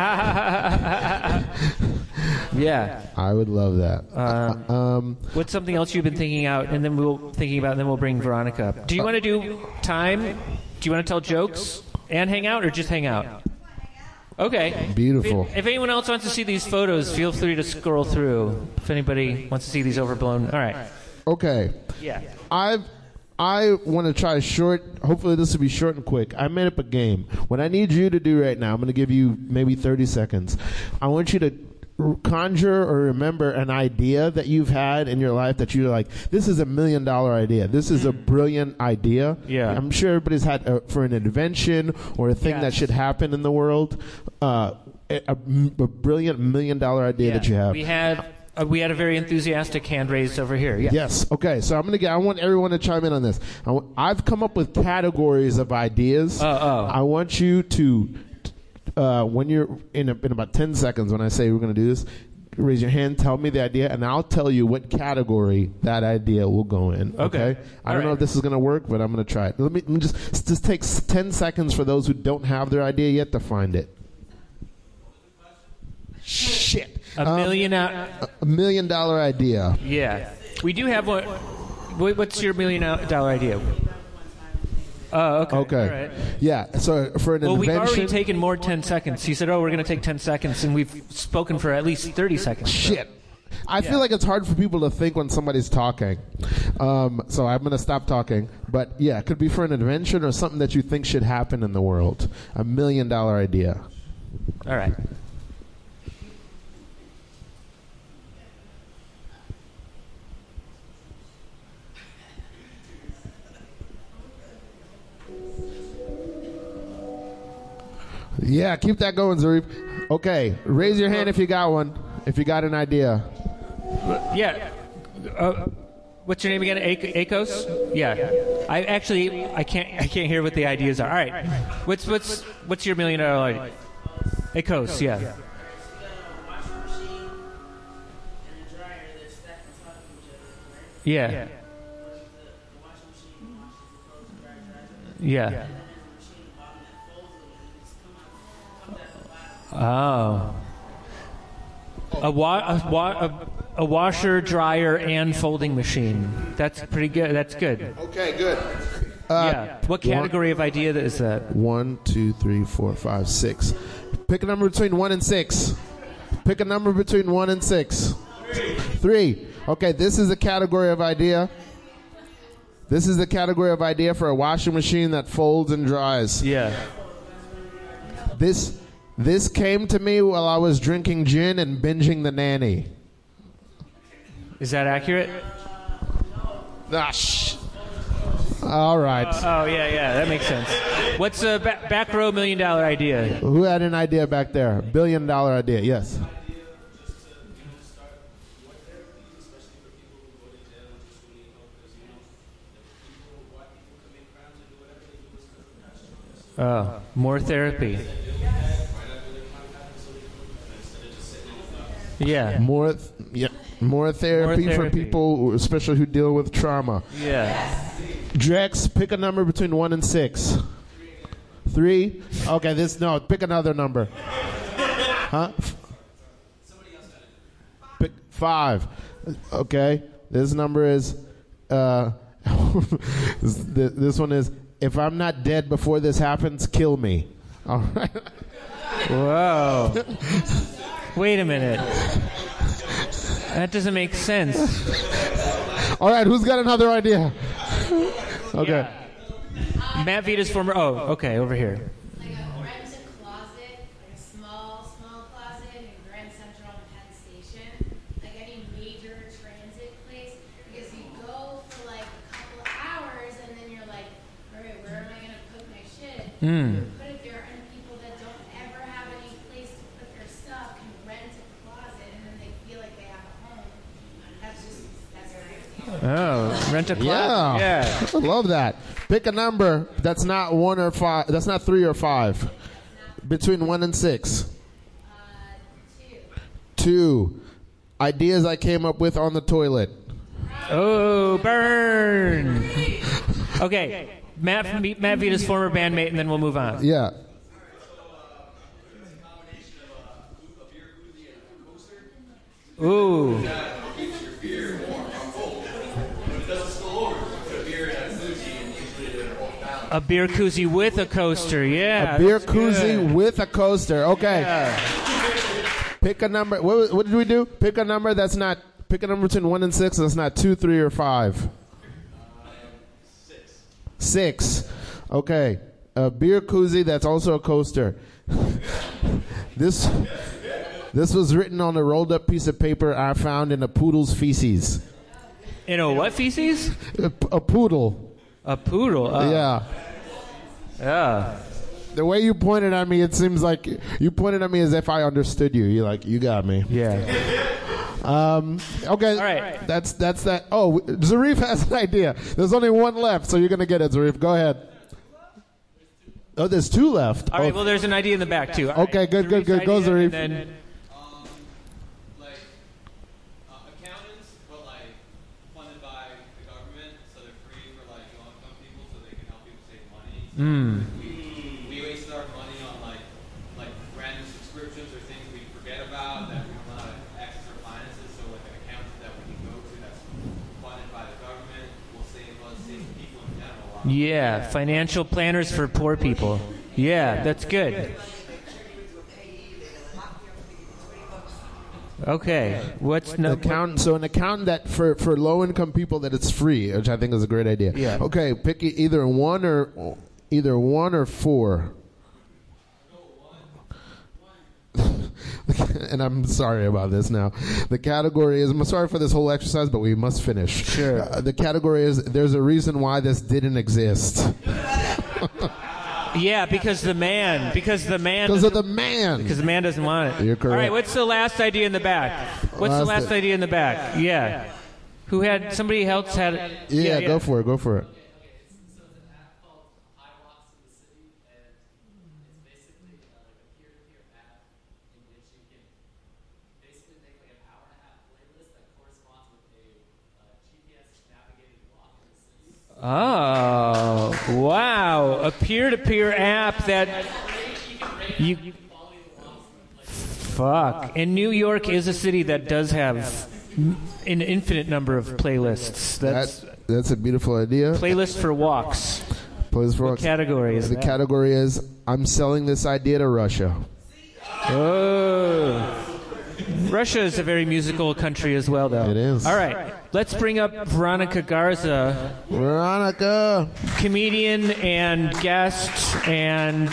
Yeah. I would love that. What's something else you've been thinking out, and then we'll bring Veronica up. Do you want to do time? Do you want to tell jokes and hang out, or just hang out? Okay. Beautiful. If anyone else wants to see these photos, feel free to scroll through. If anybody wants to see these overblown. All right. Okay. Yeah. I want to try short. Hopefully this will be short and quick. I made up a game. What I need you to do right now, I'm going to give you maybe 30 seconds. I want you to conjure or remember an idea that you've had in your life that you're like, this is $1 million idea. This is a brilliant idea. Yeah. I'm sure everybody's had for an invention or a thing that should happen in the world. A brilliant $1 million idea that you have. We had a very enthusiastic hand raised over here. Yeah. Yes. Okay. So I want everyone to chime in on this. I've come up with categories of ideas. I want you to, when you're in about 10 seconds, when I say we're going to do this, raise your hand, tell me the idea, and I'll tell you what category that idea will go in. Okay. I don't know if this is going to work, but I'm going to try it. Let me just take 10 seconds for those who don't have their idea yet to find it. Shit. $1 million idea. Yeah. We do have one. What's your $1 million idea? Oh, okay. Okay. All right. Yeah. So for an invention. We've already taken more 10 seconds. He said, we're going to take 10 seconds, and we've spoken for at least 30 seconds. Shit. I feel like it's hard for people to think when somebody's talking. So I'm going to stop talking. But yeah, it could be for an invention or something that you think should happen in the world. $1 million idea. All right. Yeah, keep that going, Zarif. Okay, raise your hand if you got one. If you got an idea. Yeah. What's your name again? Akos? Yeah. I can't hear what the ideas are. All right. What's your $1 million idea? Akos, yeah. Yeah. Yeah. Oh. A washer, dryer, and folding machine. That's pretty good. That's good. Okay, good. Yeah. What category of idea is that? 1, 2, 3, 4, 5, 6. Pick a number between 1 and 6. Pick a number between 1 and 6. 3. Okay, this is a category of idea. This is the category of idea for a washing machine that folds and dries. Yeah. This came to me while I was drinking gin and binging The Nanny. Is that accurate? All right. Yeah, that makes sense. What's a back row $1 million idea? Who had an idea back there? $1 billion idea, yes. More therapy. Yeah. More therapy for people, especially who deal with trauma. Yeah. Drex, pick a number between 1 and 6. 3. Okay, pick another number. Huh? Pick 5. Okay, this number is. This one is. If I'm not dead before this happens, kill me. All right. Whoa. Wait a minute. That doesn't make sense. All right, who's got another idea? Okay. I Matt Vita's former. Oh, okay, over here. Like a rent-a-closet, like a small closet in Grand Central and Penn Station, like any major transit place, because you go for like a couple of hours and then you're like, all right, where am I going to put my shit? Put it there, and people that don't ever have any place to put their stuff can rent a closet, and then they feel like they have a home. That's great. Oh, rent a closet. Yeah. I love that. Pick a number that's not 1 or 5. That's not 3 or 5. Between 1 and 6. 2. Ideas I came up with on the toilet. Oh, burn. Okay, Matt Vita's former bandmate, and then we'll move on. Yeah. Ooh. A beer koozie with a coaster, yeah. A beer that's koozie good. with a coaster. Okay. Yeah. Pick a number. What did we do? Pick a number that's not. Pick a number between 1 and 6. That's not 2, 3, or 5. 6. Okay. A beer koozie that's also a coaster. This was written on a rolled up piece of paper I found in a poodle's feces. In a what feces? A poodle. A poodle. Yeah. Yeah. The way you pointed at me, it seems like you pointed at me as if I understood you. You're like, you got me. Yeah. Okay. All right. That's that. Oh, Zarif has an idea. There's only one left, so you're gonna get it, Zarif. Go ahead. Oh, there's 2 left. All right. Well, there's an idea in the back too. All Okay, right. good. Go, Zarif's Zarif. idea, and then Like accountants, but like funded by the government, so they're free for like low-income people, so they can help people save money. We waste our money on like random subscriptions or things we forget about that we don't know how to access our finances. So like an accountant that we can go to that's funded by the government will save us, save people in general. A lot. yeah, financial planners for poor people. Yeah, that's good. Okay. What's no? So an accountant that for low income people that it's free, which I think is a great idea. Yeah. Okay, pick either 1 or 4. And I'm sorry about this now. The category is, I'm sorry for this whole exercise, but we must finish. Sure. The category is, there's a reason why this didn't exist. Yeah, because the man. Because of the man. Because the man doesn't want it. You're correct. All right, what's the last idea in the back? What's the last idea in the back? Yeah. Who had, somebody else had it? Yeah, go for it. So it's an app called iWalks in the City, and it's basically like a peer-to-peer app in which you can basically make like an hour-and-a-half playlist that corresponds with a GPS-navigated walk in the city. Oh, wow. A peer-to-peer app that you... Fuck. And New York is a city that does have an infinite number of playlists. That's a beautiful idea. Playlist for walks. Playlist for What category is The that? category is, I'm selling this idea to Russia. Oh. Russia is a very musical country as well, though. It is. All right. Let's bring up Veronica Garza, Veronica. comedian and guest, and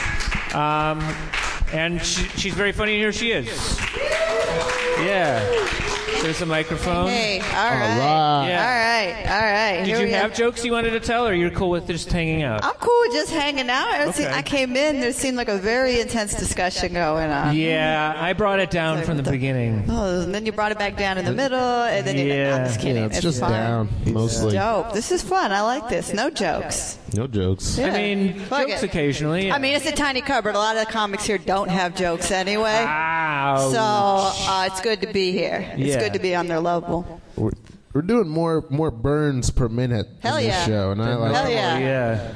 she's very funny, and here she is. Yeah. There's a microphone. Hey, all All right. right. All right. Did Here you we have are. jokes you wanted to tell, or you're cool with just hanging out? I'm cool with just hanging out. Okay. I came in, there seemed like a very intense discussion going on. Yeah, I brought it down from the beginning. Oh, and then you brought it back down in the middle, and then Yeah. I'm just kidding. Yeah, it's just fine. down, mostly. Dope. This is fun. I like this. No jokes. No jokes. Yeah. I mean, Fuck jokes it. occasionally. I mean, it's a tiny cupboard. A lot of the comics here don't have jokes anyway. Wow. So it's good to be here. It's Yeah. good to be on their level. We're doing more burns per minute Hell in this yeah. show, and I like. Hell yeah. Yeah.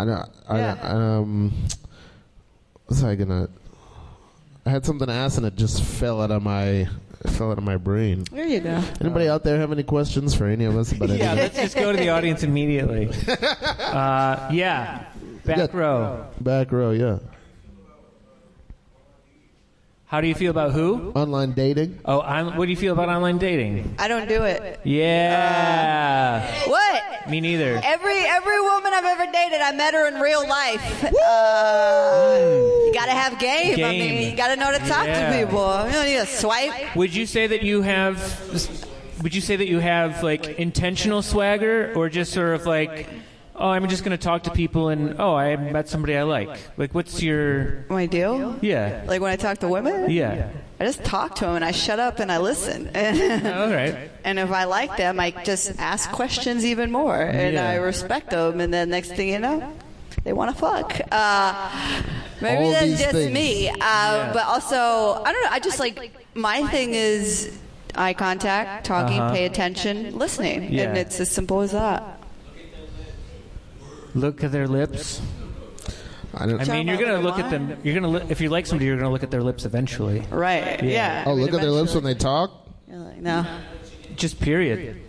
What's I gonna? I had something to ask, and it just fell out of my brain. There you go. Anybody out there have any questions for any of us about Yeah, anything? let's just go to the audience immediately. Yeah. Back row. Back row, yeah. How do you feel about who? Online dating. Oh, what do you feel about online dating? I don't do it. Yeah. What? Me neither. Every woman I've ever dated, I met her in real life. You gotta have game. I mean, you gotta know how to talk to people. You don't need a swipe. Would you say that you have like intentional swagger, or just sort of like, oh, I'm just going to talk to people and, oh, I met somebody I like? Like, what's your... My deal? Yeah. Like when I talk to women? Yeah. I just talk to them and I shut up and I listen. All right. And if I like them, I just ask questions even more. And I respect them. And then next thing you know, they want to fuck. Maybe All that's these just things. me. But also, I don't know. I just like, my thing is eye contact, talking, pay attention, listening. Yeah. And it's as simple as that. Look at their lips. I mean, you're gonna look at them. You're gonna if you like somebody, you're gonna look at their lips eventually. Right. Yeah. Oh, look at their lips when they talk. You're like, no. Just period.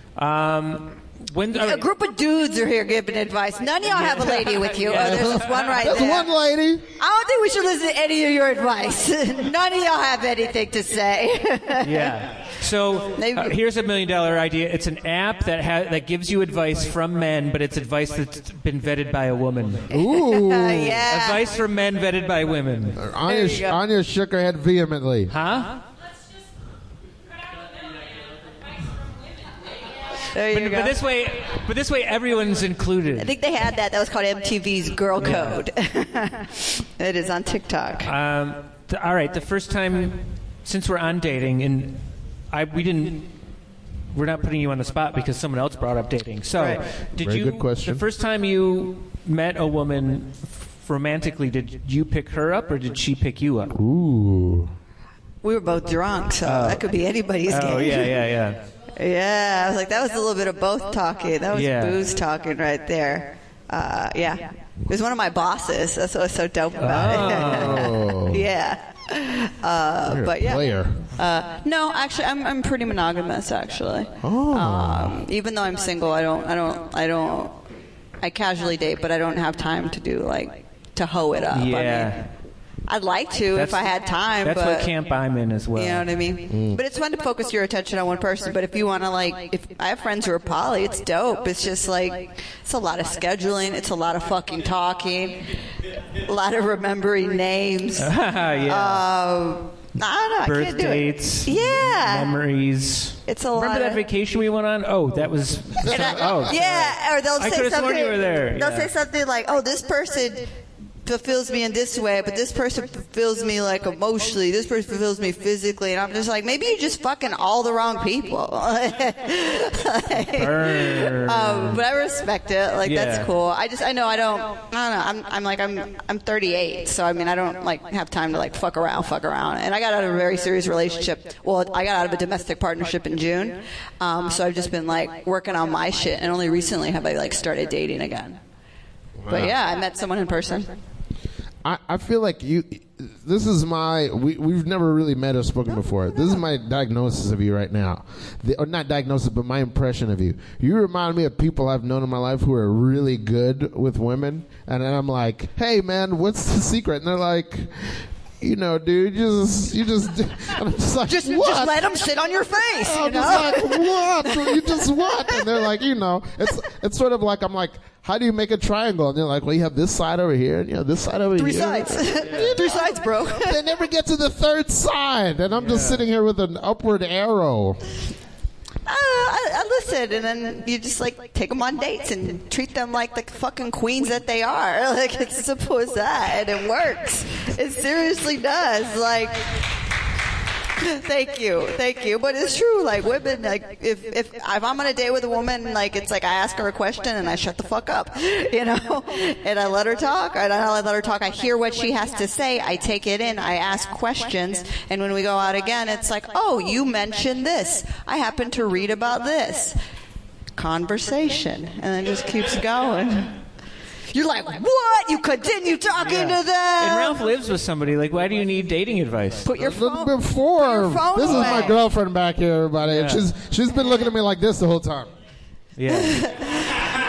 A group of dudes are here giving advice. None of y'all have a lady with you. Yeah. Oh, there's this one right There's there. one lady. I don't think we should listen to any of your advice. None of y'all have anything to say. Yeah. So here's $1 million idea. It's an app that gives you advice from men, but it's advice that's been vetted by a woman. Ooh. Yeah. Advice from men vetted by women. Anya shook her head vehemently. Huh? There you go. But this way, everyone's included. I think they had that. That was called MTV's Girl Code. It is on TikTok. All right. The first time, since we're on dating, and we're not putting you on the spot because someone else brought up dating. So, Good question. The first time you met a woman romantically, did you pick her up or did she pick you up? Ooh. We were both drunk, so that could be anybody's game. Oh, yeah. Yeah, I was like, that was a little bit of both talking. That was booze talking right there. Yeah. It was one of my bosses. That's what was so dope about it. Yeah. But yeah. Player. No, actually, I'm pretty monogamous. Actually. Oh. Even though I'm single, I casually date, but I don't have time to do to hoe it up. Yeah. I mean, I'd like to if I had time. That's but, what camp I'm in as well. You know what I mean? But it's fun to focus your attention on one person. But if you want to, if I have friends who are poly, it's dope. It's just it's a lot of scheduling. It's a lot of fucking talking. A lot of remembering names. Yeah. I don't know. I Birth can't do dates. it. Yeah. Memories. It's a lot. Remember that vacation we went on? Oh, that was. Yeah. Or they'll I say could've something. sworn you were there. They'll Yeah. say something like, "Oh, this person fulfills me in this way, but this person fulfills me emotionally. This person fulfills me physically," and I'm just like, maybe you're just fucking all the wrong people. But I respect it. That's cool. I know. I don't know. I'm 38, so I mean, I don't have time to fuck around. And I got out of a very serious relationship. Well, I got out of a domestic partnership in June, so I've just been working on my shit, and only recently have I started dating again. Wow. But yeah, I met someone in person. I feel like this is we've never really met or spoken before. This is my diagnosis of you right now. Or not diagnosis, but my impression of you. You remind me of people I've known in my life who are really good with women. And then I'm like, hey man, what's the secret? And they're like, dude, you just, and I'm just like, just let them sit on your face. I'm just like, what? You just what? And they're like, it's sort of like, I'm like, how do you make a triangle? And they're like, well, you have this side over here, and you have this side over Three here. Sides. Three sides, bro. They never get to the third side, and I'm just sitting here with an upward arrow. I listen, and then you just take them on dates and treat them like the fucking queens that they are. It's as simple as that, and it works. It seriously does. Thank you. But it's true. Women, if I'm on a date with a woman, it's I ask her a question and I shut the fuck up, and I let her talk. I hear what she has to say. I take it in. I ask questions, and when we go out again, it's oh, you mentioned this. I happen to read about this. Conversation, and then it just keeps going. You're like, what? You continue talking to them. And Ralph lives with somebody. Why do you need dating advice? Put your phone. This is away. my girlfriend back here, everybody. Yeah. And she's been looking at me like this the whole time. Yeah.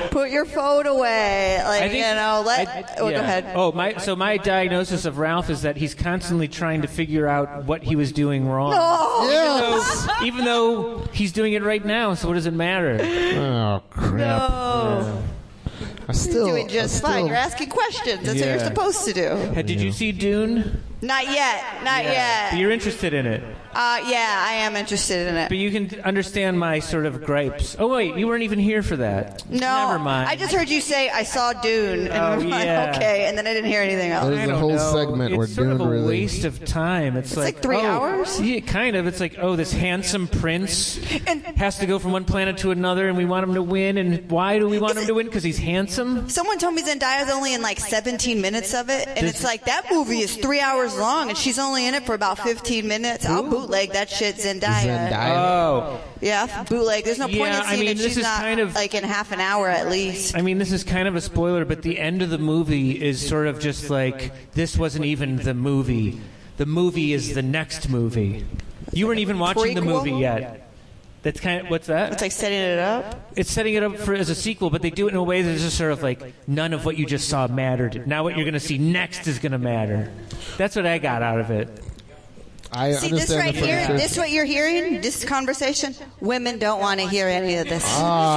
Put your phone away. Like, I think- go yeah. ahead. Oh, my diagnosis of Ralph is that he's constantly trying to figure out what he was doing wrong. Even though he's doing it right now, so what does it matter? Oh crap! No. I still You're doing just fine. You're asking questions. That's what you're supposed to do. Did you see Dune? Not yet. Not yet. But you're interested in it. Yeah, I am interested in it. But you can understand my sort of gripes. Oh, wait, you weren't even here for that. No. Never mind. I just heard you say, I saw Dune. And I'm like, yeah. okay. And then I didn't hear anything else. There's a whole segment where it's sort Dune of a really waste of time. It's like 3 hours? Yeah, kind of. It's like, this handsome prince has to go from one planet to another, and we want him to win. And why do we want him to win? Because he's handsome? Someone told me Zendaya's only in like 17 minutes of it. And it's like, that movie is 3 hours long, and she's only in it for about 15 minutes. I'll bootleg that shit, Zendaya. Oh. Yeah, bootleg. There's no point in seeing it. this She's is not kind of like in half an hour at least. I mean, this is kind of a spoiler, but the end of the movie is sort of just like, this wasn't even the movie. The movie is the next movie. You weren't even watching the Prequel? movie yet. That's kind of, what's that? It's like setting it up. It's setting it up as a sequel, but they do it in a way that's just sort of like, none of what you just saw mattered. Now what you're going to see next is going to matter. That's what I got out of it. I See, this understand right the here, frustration. this what you're hearing, this conversation, women don't want to hear any of this.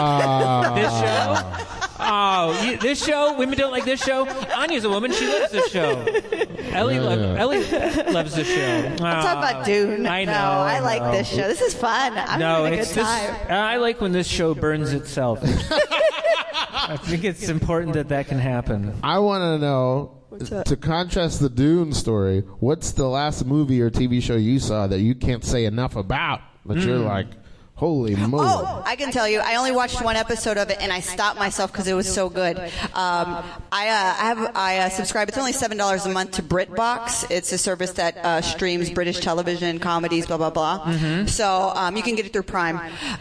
This show, women don't like this show. Anya's a woman, she loves this show. Ellie loves this show. I'm talking about Dune. I know. No, I like this show. This is fun. I'm having a good time. I like when this show burns itself. I think it's important that can happen. I want to know, to contrast the Dune story, what's the last movie or TV show you saw that you can't say enough about, but you're like, holy moly. Oh, I can tell you. I only watched one episode of it, and I stopped myself because it was so good. I subscribe. It's only $7 a month to BritBox. It's a service that streams British television, comedies, blah blah blah. Mm-hmm. So you can get it through Prime.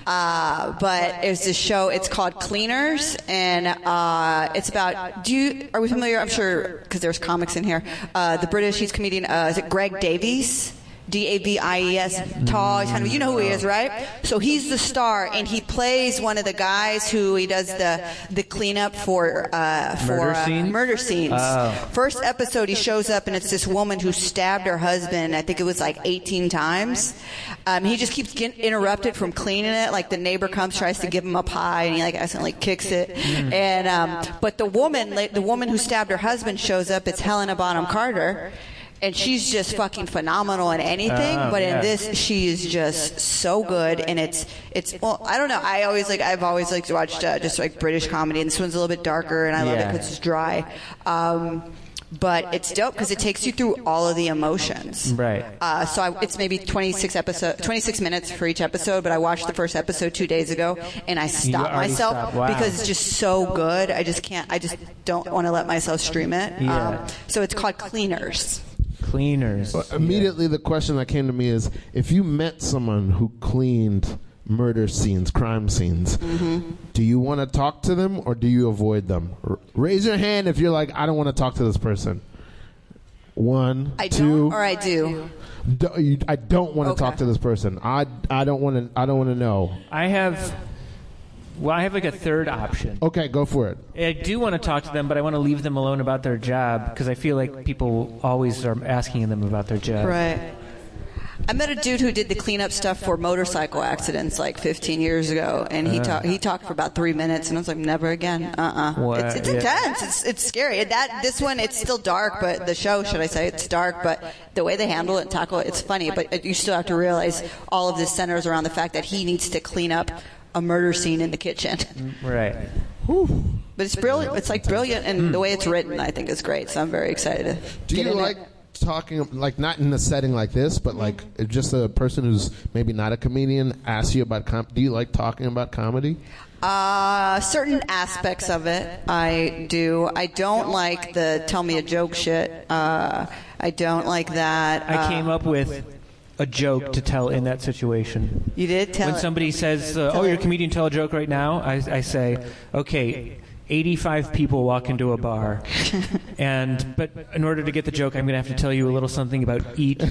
But it's this show. It's called Cleaners, and it's about. Are we familiar? I'm sure because there's comics in here. The British. He's comedian. Is it Greg Davies? Davies, tall, he's kind of, you know who he is, right? So he's the star, and he plays one of the guys who he does the cleanup for murder scenes. First episode, he shows up, and it's this woman who stabbed her husband, I think it was like 18 times. He just keeps getting interrupted from cleaning it, like the neighbor comes, tries to give him a pie, and he like accidentally kicks it. And but the woman who stabbed her husband shows up. It's Helena Bonham Carter. And she's just fucking phenomenal in anything, but in this, she is just so good. And it's well, I don't know. I've always liked to watch just like British comedy, and this one's a little bit darker, and I love it because it's dry. But it's dope because it takes you through all of the emotions. Right. It's maybe 26 minutes for each episode, but I watched the first episode 2 days ago, and I stopped myself because it's just so good. I just don't want to let myself stream it. Yeah. So it's called Cleaners. Cleaners. Well, immediately the question that came to me is, if you met someone who cleaned murder scenes, crime scenes, do you want to talk to them or do you avoid them? Raise your hand if you're like, I don't want to talk to this person. One, I two. don't, or I do. I don't want to talk to this person. I don't want to know. I have like a third option. Okay, go for it. I do want to talk to them, but I want to leave them alone about their job because I feel like people always are asking them about their job. Right. I met a dude who did the cleanup stuff for motorcycle accidents like 15 years ago, and he talked for about 3 minutes, and I was like, never again. It's intense. It's scary. This one, it's still dark, but the show, should I say, it's dark, but the way they handle it and tackle it, it's funny. But you still have to realize all of this centers around the fact that he needs to clean up a murder scene in the kitchen. Right. But it's brilliant. It's like brilliant, and the way it's written, I think, is great. So I'm very excited. Do you like talking, like not in a setting like this, but like just a person who's maybe not a comedian asks you about do you like talking about comedy? Certain aspects of it I do. I don't like the tell me a joke shit. I don't like that. I came up with a joke to tell in that situation. You did tell when somebody says, "Oh, you're a comedian, tell a joke right now." I say, "Okay, 85 people walk into a bar, but in order to get the joke, I'm going to have to tell you a little something about eat."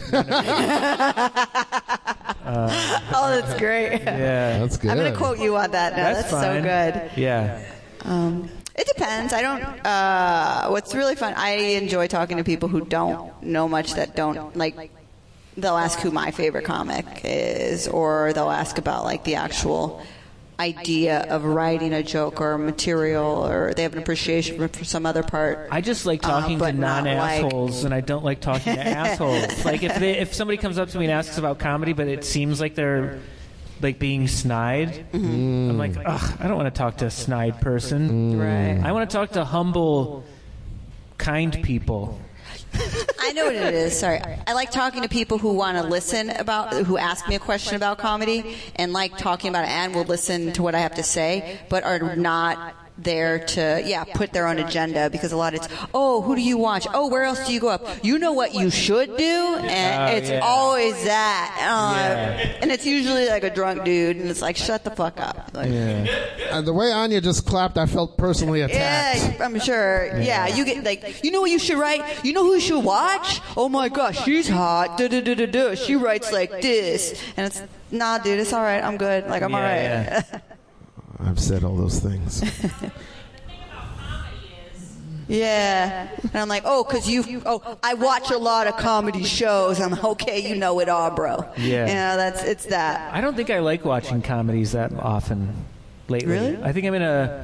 Oh, that's great. Yeah, that's good. I'm going to quote you on that now. That's so good. Yeah. It depends. I don't. What's really fun, I enjoy talking to people who don't know much, that don't, like, they'll ask who my favorite comic is, or they'll ask about, like, the actual idea of writing a joke or material, or they have an appreciation for some other part. I just like talking to but not non-assholes, and I don't like talking to assholes. Like, if somebody comes up to me and asks about comedy, but it seems like they're like being snide, I'm like, ugh, I don't want to talk to a snide person. Right. I want to talk to humble, kind people. I know what it is. Sorry. I like talking to people who want to listen who ask me a question about comedy and like talking about it and will listen to what I have to say, but are not there to, put their own agenda, because a lot of it's, oh, who do you watch? Oh, where else do you go up? You know what you should do? And it's always that. And it's usually like a drunk dude, and it's like, shut the fuck up. Like, the way Anya just clapped, I felt personally attacked. Yeah, I'm sure. Yeah, you get like, you know what you should write? You know who you should watch? Oh my gosh, she's hot. Da-da-da-da-da. She writes like this. And it's, nah, dude, it's all right. I'm good. Like, I'm all right. Yeah. I've said all those things. Yeah. And I'm like, I watch a lot of comedy shows. I'm like, okay, you know it all, bro. Yeah. It's that. I don't think I like watching comedies that often lately. Really? I think I'm in a,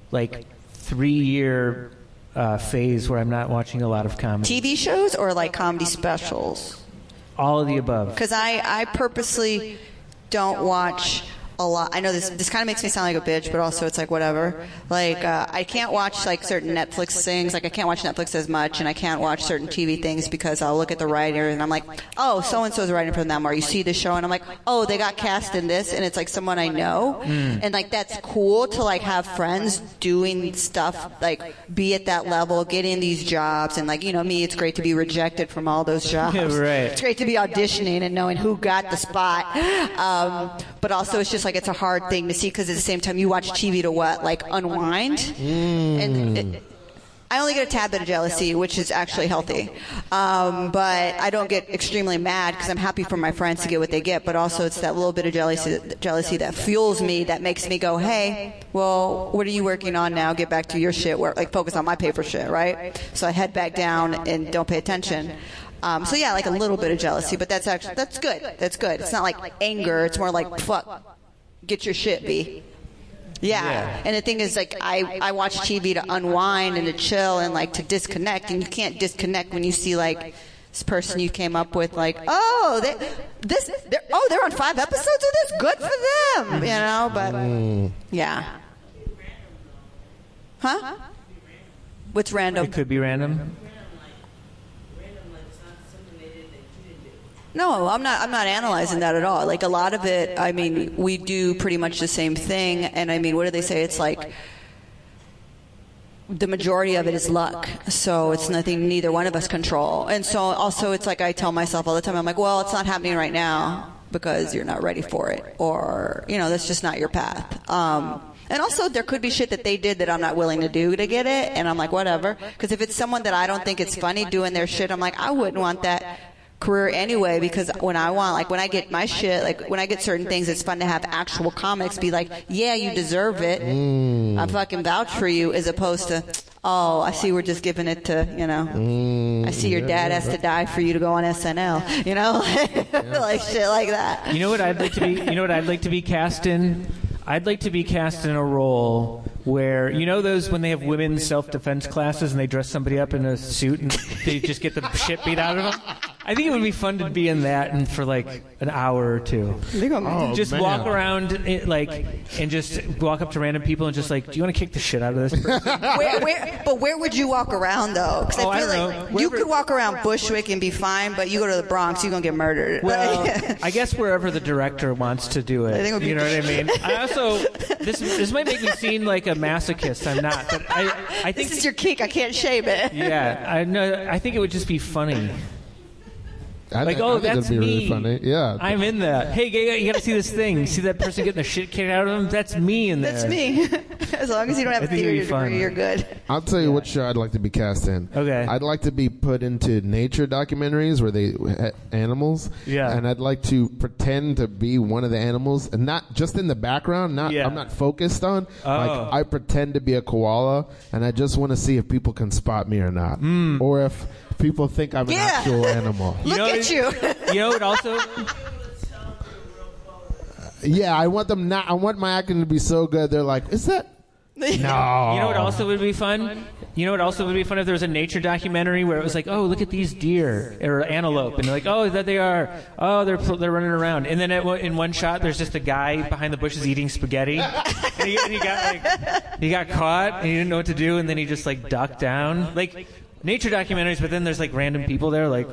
3-year phase where I'm not watching a lot of comedy. TV shows or like comedy specials? All of the above. Because I purposely don't watch a lot. I know this kind of makes me sound like a bitch, but also it's like whatever. Like I can't watch like certain Netflix things. Like I can't watch Netflix as much, and I can't watch certain TV things because I'll look at the writer and I'm like, oh, so and so is writing for them. Or you see the show and I'm like, oh, they got cast in this, and it's like someone I know, and like that's cool to like have friends doing stuff, like be at that level, getting these jobs, and like me, it's great to be rejected from all those jobs. Right. It's great to be auditioning and knowing who got the spot, but also it's just like it's a hard thing to see, because at the same time you watch TV to what, like unwind, and I only get a tad bit of jealousy, which is actually healthy, but I don't get extremely mad because I'm happy for my friends to get what they get, but also it's that little bit of jealousy that fuels me, that makes me go, hey, well, what are you working on now? Get back to your shit, like focus on my paper shit, right? So I head back down and don't pay attention. So yeah, like a little bit of jealousy, but that's good. That's good. It's not like anger. It's more like, fuck, get your shit, B. Yeah. And the thing is, like, I watch TV to unwind and to chill and like to disconnect, and you can't disconnect when you see like this person you came up with, like, oh, they're on 5 episodes of this. Good for them, But yeah. Huh? What's random? It could be random. No, I'm not analyzing that at all. Like a lot of it, I mean, we do pretty much the same thing, and I mean, what do they say? It's like the majority of it is luck. So it's nothing neither one of us control. And so also it's like I tell myself all the time, I'm like, well, it's not happening right now because you're not ready for it, or that's just not your path. And also, there could be shit that they did that I'm not willing to do to get it, and I'm like, whatever. Because if it's someone that I don't think it's funny doing their shit, I'm like, I wouldn't want that career anyway, because when I get my shit, like when I get certain things, it's fun to have actual comics be like, yeah, you deserve it. I fucking vouch for you, as opposed to, oh, I see we're just giving it to, I see your dad has to die for you to go on SNL, like shit like that. You know what I'd like to be? You know what I'd like to be cast in? I'd like to be cast in a role where, those when they have women's self-defense classes and they dress somebody up in a suit and they just get the shit beat out of them? I think it would be fun to be in that and for like an hour or two. Walk around and just walk up to random people and just like, do you want to kick the shit out of this person? Where would you walk around though? Because I feel like you could walk around Bushwick and be fine, but you go to the Bronx, you're gonna get murdered. Well, I guess wherever the director wants to do it. You know what I mean? I also this might make me seem like a masochist. I'm not, but I think this is your kink. I can't shame it. Yeah, I think it would just be funny. I Like, think, oh, I think that's it'd be me. really funny. Yeah. I'm in that. Hey, you got to see this thing. See that person getting the shit kicked out of them? That's me in there. That's me. As long as you don't have I a think it'd be theater fun. degree, you're good. I'll tell you what show I'd like to be cast in. Okay. I'd like to be put into nature documentaries where they animals. Yeah. And I'd like to pretend to be one of the animals, and not just in the background. Yeah. I'm not focused on. Oh. Like I pretend to be a koala, and I just want to see if people can spot me or not, or if people think I'm an actual animal. Look at you. You know what also? Yeah, I want them not. I want my acting to be so good. They're like, is that? No. You know what also would be fun? You know what also would be fun if there was a nature documentary where it was like, oh, look at these deer or antelope, and they're like, oh, that they are. Oh, they're running around, and then in one shot, there's just a guy behind the bushes eating spaghetti, and he got caught, and he didn't know what to do, and then he just like ducked down, like nature documentaries. But then there's like random people there, like.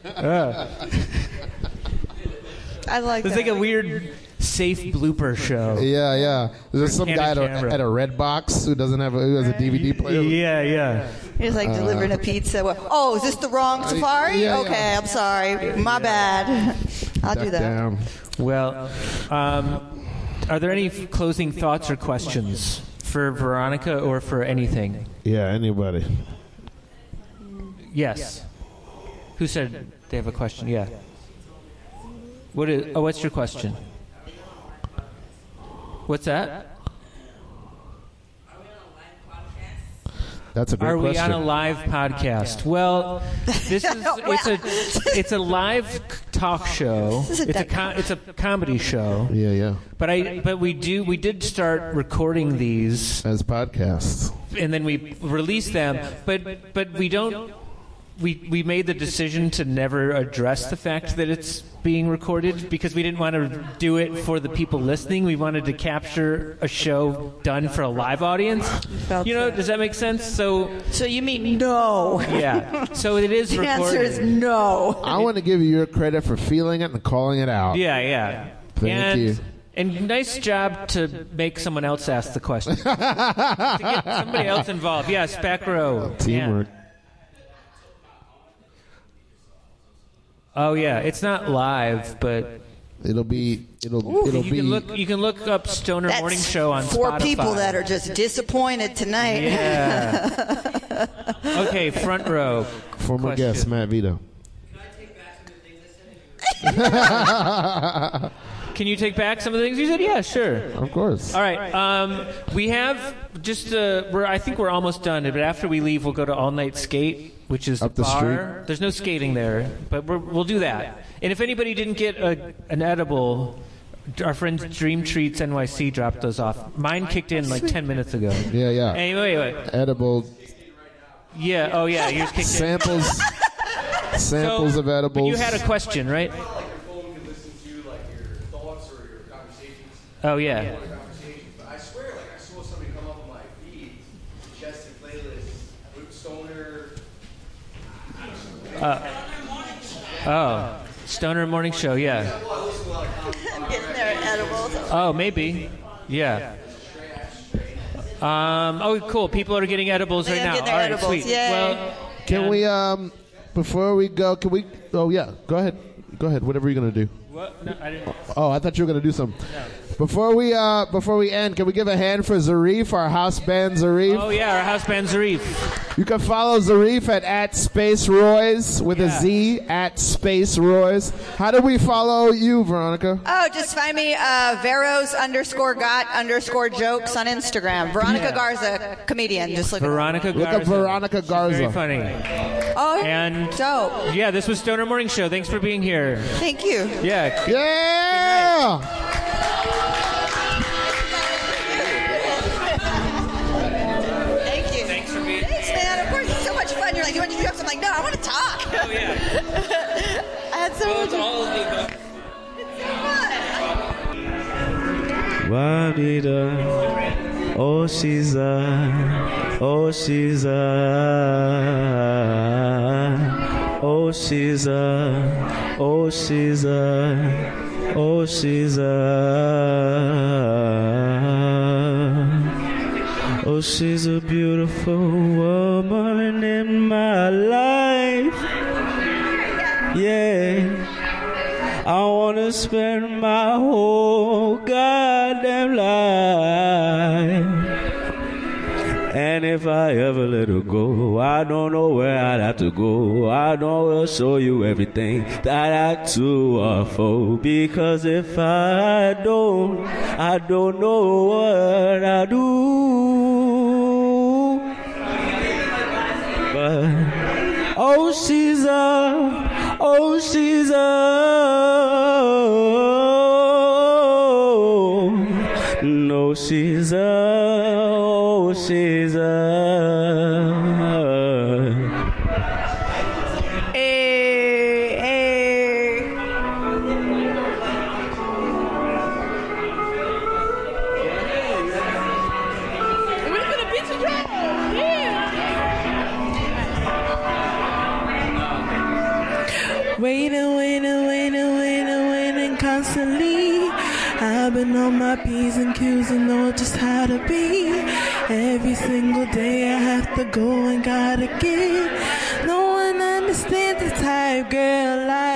I like It's that. like a weird safe blooper show. Yeah. There's some guy Candid at a red box who has a DVD player. Yeah. He's like delivering a pizza. Oh, is this the wrong safari? yeah. Okay, I'm sorry. My bad. I'll do that. Damn. Well, are there any closing thoughts or questions for Veronica or for anything? Yeah, anybody. Yes. Who said they have a question? Yeah. What's your question? What's that? That's a great Are we question. on a live podcast? Well, this is it's a live talk show. It's a comedy show. Yeah. But we did start recording these as podcasts, and then we release them. But we don't. We made the decision to never address the fact that it's being recorded because we didn't want to do it for the people listening. We wanted to capture a show done for a live audience. You know, does that make sense? So you mean no? Yeah. So it is The recorded. answer is no. I want to give you your credit for feeling it and calling it out. Yeah. Thank you. And nice job to make someone else ask the question. To get somebody else involved. Yes, back row. Teamwork. Yeah. Oh yeah, it's not live, but it'll be. You can look up Stoner That's Morning Show on four Spotify. people that are just disappointed tonight. Yeah. Okay, front row. Former question. guest Matt Vito. Can you take back some of the things you said? Yeah, sure. Of course. All right. We have just. I think we're almost done. But after we leave, we'll go to All Night Skate, which is Up the bar. street? There's no skating there, but we'll do that. And if anybody didn't get an edible, our friends Dream Treats NYC dropped those off. Mine kicked in like 10 minutes ago. Yeah. Anyway. Edible Yeah. Oh yeah. Yours kicked samples. in. Samples of edibles. But you had a question, right? Oh yeah. But I swear, I saw somebody come up on my feed, suggested playlist, Stoner. Stoner Morning Show. Yeah. I'm getting their edibles. Oh, maybe. Yeah. Cool. People are getting edibles right now. getting their All right, edibles. sweet. Yay. Well, Can we before we go? Can we? Oh yeah. Go ahead. Whatever you're gonna do. what? No, I didn't. Oh, I thought you were gonna do something. Before we end, can we give a hand for Zarif, our house band Zarif? Oh yeah, our house band Zarif. You can follow Zarif at Space Royce with a Z at Space Royce. How do we follow you, Veronica? Oh, just find me Veros_got_jokes on Instagram. Veronica Garza, comedian. Just look Veronica Look Garza. up Veronica Garza. Very funny. Oh, And dope. yeah, this was Stoner Morning Show. Thanks for being here. Thank you. Yeah. Yeah. Thank you. Thanks for being. Thanks, man. Of course, it's so much fun. You're like, you want to do jokes? I'm like, no, I want to talk. Oh yeah. I had so much fun. all of the above. Juanita, oh she's a, oh she's a, oh she's a, oh she's a, oh she's a, oh she's a beautiful woman in my life. Yeah, I wanna spend my whole goddamn life. And if I ever let her go, I don't know where I'd have to go. I know I'll show you everything that I do for. Because if I don't know what I do. But oh, she's no, she's waiting constantly. I've been on my P's and Q's and know just how to be. Every single day I have to go and gotta get. No one understands the type girl I